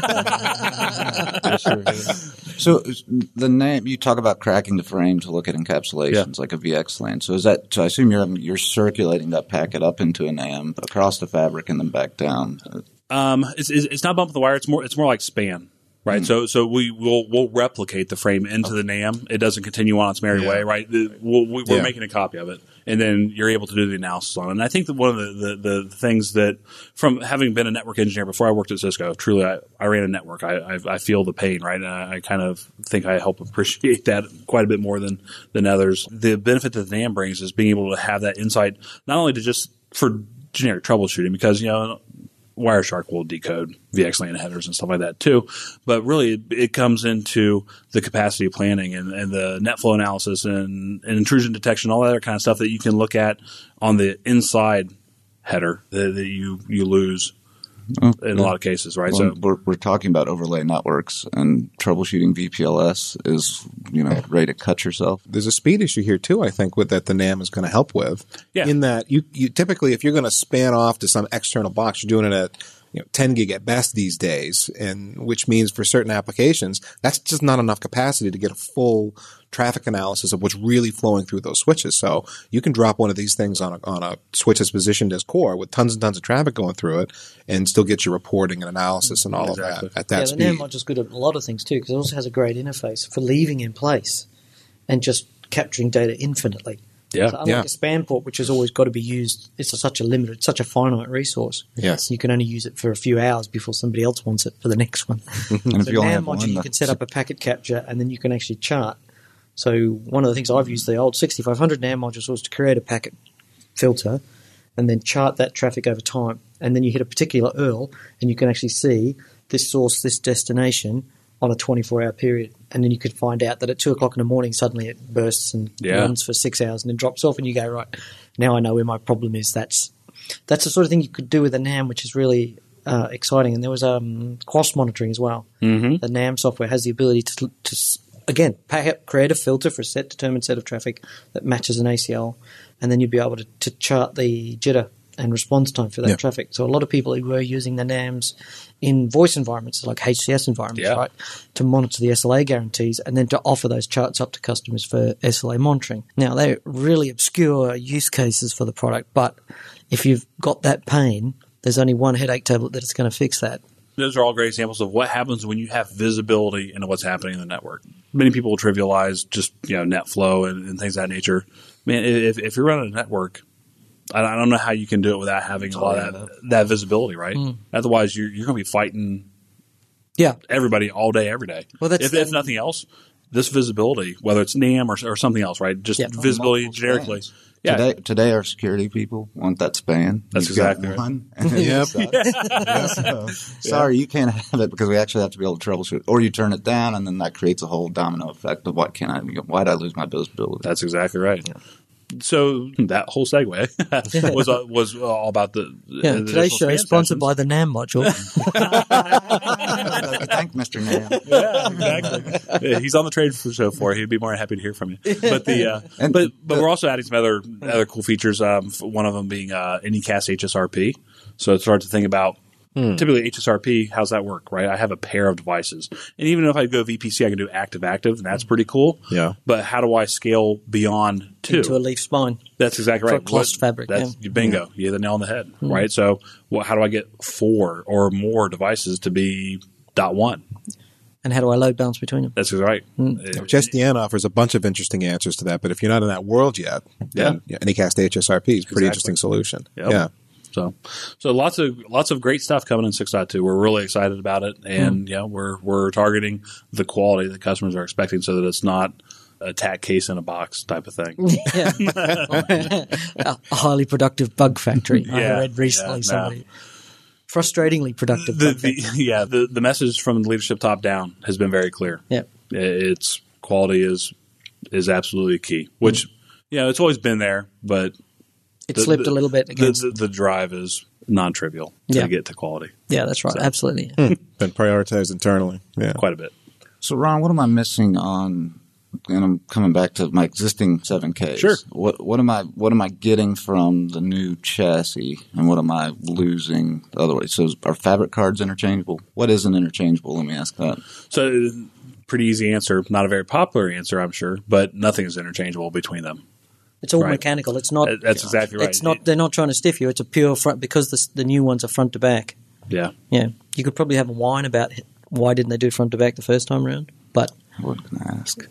Sure, yeah. So the name you talk about cracking the frame to look at encapsulations yeah. like a V X LAN. So is that? So I assume you're you're circulating that packet up into a NAM across the fabric and then back down. Um, it's it's not bumping the wire. It's more it's more like span. Right, mm. so so we will we'll replicate the frame into the NAM. It doesn't continue on its merry yeah. way, right? We'll, we, we're yeah. making a copy of it, and then you're able to do the analysis on it. And I think that one of the, the, the things that, from having been a network engineer before I worked at Cisco, truly I, I ran a network. I, I I feel the pain, right? And I, I kind of think I help appreciate that quite a bit more than than others. The benefit that the NAM brings is being able to have that insight, not only to just for generic troubleshooting, because you know. Wireshark will decode V X LAN headers and stuff like that too. But really, it, it comes into the capacity planning and, and the net flow analysis and, and intrusion detection, all that other kind of stuff that you can look at on the inside header that, that you, you lose oh, in yeah. a lot of cases, right? Well, so we're, we're talking about overlay networks, and troubleshooting V P L S is, you know, ready to cut yourself. There's a speed issue here too, I think, with that the NAM is going to help with. Yeah. In that you, you typically, if you're going to span off to some external box, you're doing it at you know ten gig at best these days, and which means for certain applications, that's just not enough capacity to get a full traffic analysis of what's really flowing through those switches. So you can drop one of these things on a, on a switch that's positioned as core with tons and tons of traffic going through it, and still get your reporting and analysis and all exactly. of that at that yeah, speed. The NAM module's good at a lot of things too, because it also has a great interface for leaving in place and just capturing data infinitely. Yeah, so unlike yeah. a span port, which has always got to be used, it's a, such a limited, such a finite resource. Yes, you can only use it for a few hours before somebody else wants it for the next one. And so if you only NAM have module, one, you can set up a packet capture, and then you can actually chart. So one of the things I've used the old sixty-five hundred NAM modules was to create a packet filter, and then chart that traffic over time, and then you hit a particular U R L, and you can actually see this source, this destination on a twenty-four hour period. And then you could find out that at two o'clock in the morning, suddenly it bursts and yeah. runs for six hours and then drops off, and you go, right, now I know where my problem is. That's that's the sort of thing you could do with a NAM, which is really uh, exciting. And there was um, cross monitoring as well. Mm-hmm. The NAM software has the ability to, to again, pay, create a filter for a set determined set of traffic that matches an A C L, and then you'd be able to, to chart the jitter and response time for that Yeah. traffic. So a lot of people who were using the NAMs in voice environments, like H C S environments, Yeah. right, to monitor the S L A guarantees and then to offer those charts up to customers for S L A monitoring. Now, they're really obscure use cases for the product, but if you've got that pain, there's only one headache tablet that is going to fix that. Those are all great examples of what happens when you have visibility into what's happening in the network. Many people will trivialize just, you know, net flow and, and things of that nature. Man, if, if you're running a network, I I don't know how you can do it without having a lot of that, that visibility, right? Mm. Otherwise, you're, you're going to be fighting Yeah. everybody all day, every day. Well, that's if, the- if nothing else, this visibility, whether it's NAM or, or something else, right? Just Yeah. visibility Multiple generically. spans. Yeah. Today, today, our security people want that span. That's You've got exactly right. one, and Yep. it sucks. So, sorry, you can't have it because we actually have to be able to troubleshoot. Or you turn it down, and then that creates a whole domino effect of what can I? Why did I lose my visibility? That's exactly right. So that whole segue was uh, was all about the Yeah, the today's initial show is span sponsored sessions. by the NAM module. Thank Mister Nam. Yeah, exactly. Yeah, he's on the trade for show for. He'd be more than happy to hear from you. But the uh, And but but the- we're also adding some other other cool features. Um, f- one of them being uh, Anycast H S R P. So it's hard to think about. Typically, H S R P, how's that work, right? I have a pair of devices. And even if I go V P C, I can do active-active, and that's pretty cool. Yeah. But how do I scale beyond two? Into a leaf spine. That's exactly For right. a clost fabric, That's yeah. bingo. You hit the nail on the head, right? So, well, how do I get four or more devices to be dot one? And how do I load balance between them? That's right. Which S D N offers a bunch of interesting answers to that, but if you're not in that world yet, then yeah. Anycast H S R P is a pretty Exactly. interesting solution. Yep. Yeah. So, so lots of lots of great stuff coming in six point two. We're really excited about it, and yeah, we're we're targeting the quality that customers are expecting, so that it's not a tack case in a box type of thing. Yeah. a highly productive bug factory. Yeah, I read recently yeah, somebody. Frustratingly productive The, bug factory. the, yeah, the the message from the leadership top down has been very clear. Yeah. It's quality is is absolutely key. Which you know, it's always been there, but It the- slipped the- a little bit the, against. the, the drive is non-trivial to Yeah. get to quality yeah, that's right. so- Absolutely. Been prioritized internally. Yeah. quite a bit. So, Ron, what am I missing on? And I'm coming back to my existing seven Ks. Sure. What what am I what am I getting from the new chassis, and what am I losing otherwise? So, are fabric cards interchangeable? What isn't interchangeable? Let me ask that. So, pretty easy answer. Not a very popular answer, I'm sure, but nothing is interchangeable between them. It's all Right. mechanical. It's not. That's exactly right. It's not. They're not trying to stiff you. It's a pure front because the, the new ones are front to back. Yeah. Yeah, you could probably have a whine about why didn't they do front to back the first time around, but What can I ask?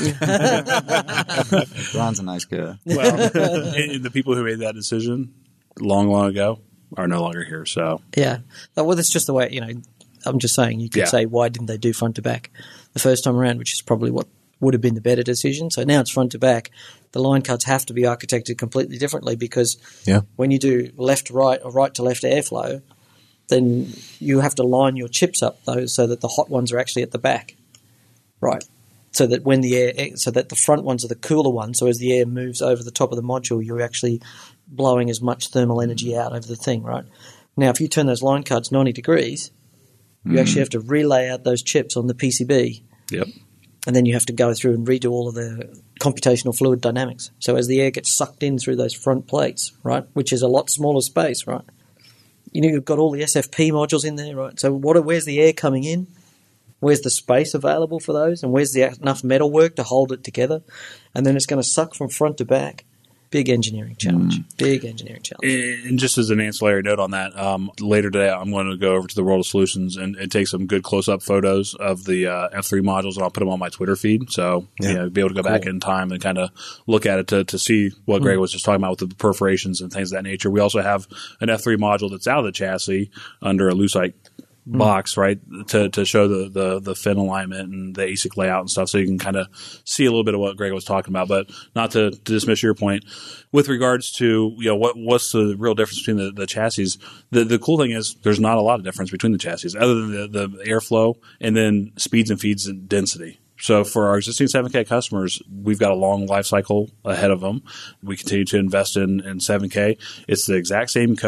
Ron's a nice guy. Well, and, and the people who made that decision long, long ago are no longer here. So, yeah, well, that's just the way. You know, I'm just saying you could Yeah. say why didn't they do front to back the first time around, which is probably what would have been the better decision. So now it's front to back. The line cards have to be architected completely differently because Yeah. when you do left to right or right to left airflow, then you have to line your chips up though so that the hot ones are actually at the back, right? So that when the air, so that the front ones are the cooler ones. So as the air moves over the top of the module, you're actually blowing as much thermal energy out over the thing, right? Now, if you turn those line cards ninety degrees, you actually have to relay out those chips on the P C B, yep. and then you have to go through and redo all of the computational fluid dynamics. So as the air gets sucked in through those front plates, right, which is a lot smaller space, right? You know, you've got all the S F P modules in there, right? So what? Where's the air coming in? Where's the space available for those? And where's the enough metal work to hold it together? And then it's going to suck from front to back. Big engineering challenge. Mm. Big engineering challenge. And just as an ancillary note on that, um, later today I'm going to go over to the World of Solutions and, and take some good close-up photos of the uh, F three modules, and I'll put them on my Twitter feed. So Yeah. you know, be able to go back in time and kind of look at it to, to see what Greg was just talking about with the perforations and things of that nature. We also have an F three module that's out of the chassis under a Lucite box, right, to to show the, the, the fin alignment and the A S I C layout and stuff, so you can kind of see a little bit of what Greg was talking about. But not to, to dismiss your point, with regards to, you know, what what's the real difference between the, the chassis, the the cool thing is there's not a lot of difference between the chassis other than the, the airflow and then speeds and feeds and density. So for our existing seven K customers, we've got a long life cycle ahead of them. We continue to invest in, in seven K. It's the exact same code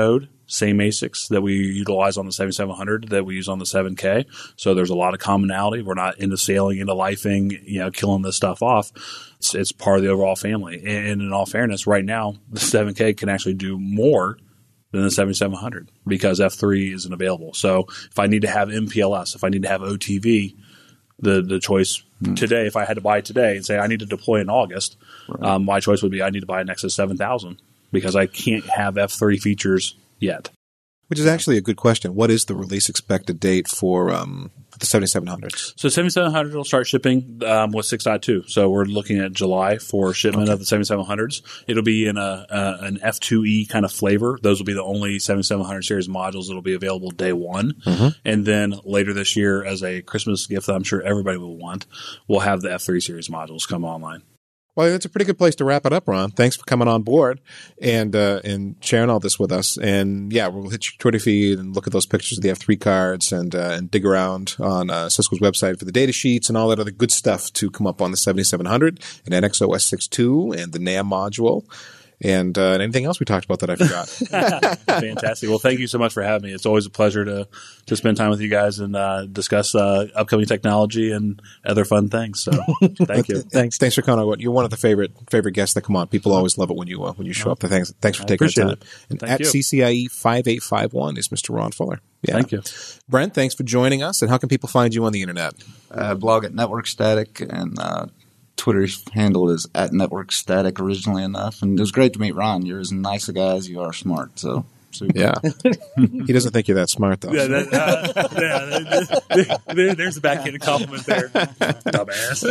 same A S I Cs that we utilize on the seventy-seven hundred that we use on the seven K. So there's a lot of commonality. We're not into sailing, into lifing, you know, killing this stuff off. It's, it's part of the overall family. And in all fairness, right now, the seven K can actually do more than the seventy-seven hundred because F three isn't available. So if I need to have M P L S, if I need to have O T V, the, the choice mm. today, if I had to buy it today and say I need to deploy in August, right. um, my choice would be I need to buy a Nexus seven thousand because I can't have F three features yet. Which is actually a good question. What is the release expected date for um, the seventy-seven hundreds? So seventy-seven hundred will start shipping um, with six point two. So we're looking at July for shipment okay. of the seventy-seven hundreds. It'll be in a, a an F two E kind of flavor. Those will be the only seventy-seven hundred series modules that will be available day one. Mm-hmm. And then later this year, as a Christmas gift that I'm sure everybody will want, we'll have the F three series modules come online. Well, it's a pretty good place to wrap it up, Ron. Thanks for coming on board and uh, and sharing all this with us. And yeah, we'll hit your Twitter feed and look at those pictures of the F three cards and uh, and dig around on uh, Cisco's website for the data sheets and all that other good stuff to come up on the seventy-seven hundred and N X O S six two and the NAM module. And, uh, and anything else we talked about that I forgot. Fantastic. Well, thank you so much for having me. It's always a pleasure to, to spend time with you guys and uh, discuss uh, upcoming technology and other fun things. So thank you. Thanks. Thanks for coming on. You're one of the favorite favorite guests that come on. People always love it when you uh, when you show up. Thanks, thanks for I taking the time. It. And thank at you. C C I E five eight five one is Mister Ron Fuller. Yeah. Thank you. Brent, thanks for joining us. And how can people find you on the internet? Uh, blog at Network Static and uh Twitter handle is at Network Static originally enough. And it was great to meet Ron. You're as nice a guy as you are smart. So, super. Yeah. He doesn't think you're that smart, though. Yeah, that, uh, yeah there, there's a backhanded compliment there. Dumbass.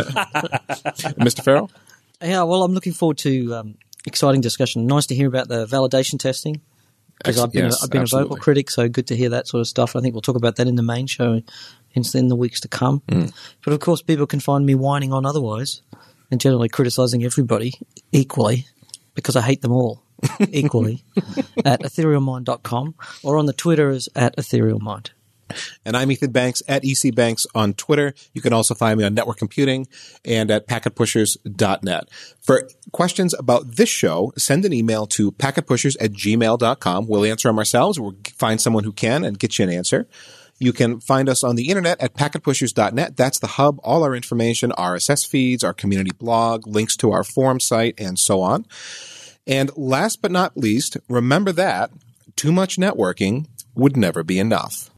Mister Farrell? Yeah, well, I'm looking forward to um, exciting discussion. Nice to hear about the validation testing. Because I've been, yes, a, I've been a vocal critic, so good to hear that sort of stuff. I think we'll talk about that in the main show in, in the weeks to come. Mm. But, of course, people can find me whining on otherwise and generally criticising everybody equally because I hate them all equally at ethereal mind dot com or on the Twitter as at etherealmind. And I'm Ethan Banks at E C Banks on Twitter. You can also find me on Network Computing and at packet pushers dot net. For questions about this show, send an email to packetpushers at gmail dot com. We'll answer them ourselves. We'll find someone who can and get you an answer. You can find us on the internet at packet pushers dot net. That's the hub. All our information, R S S feeds, our community blog, links to our forum site, and so on. And last but not least, remember that too much networking would never be enough.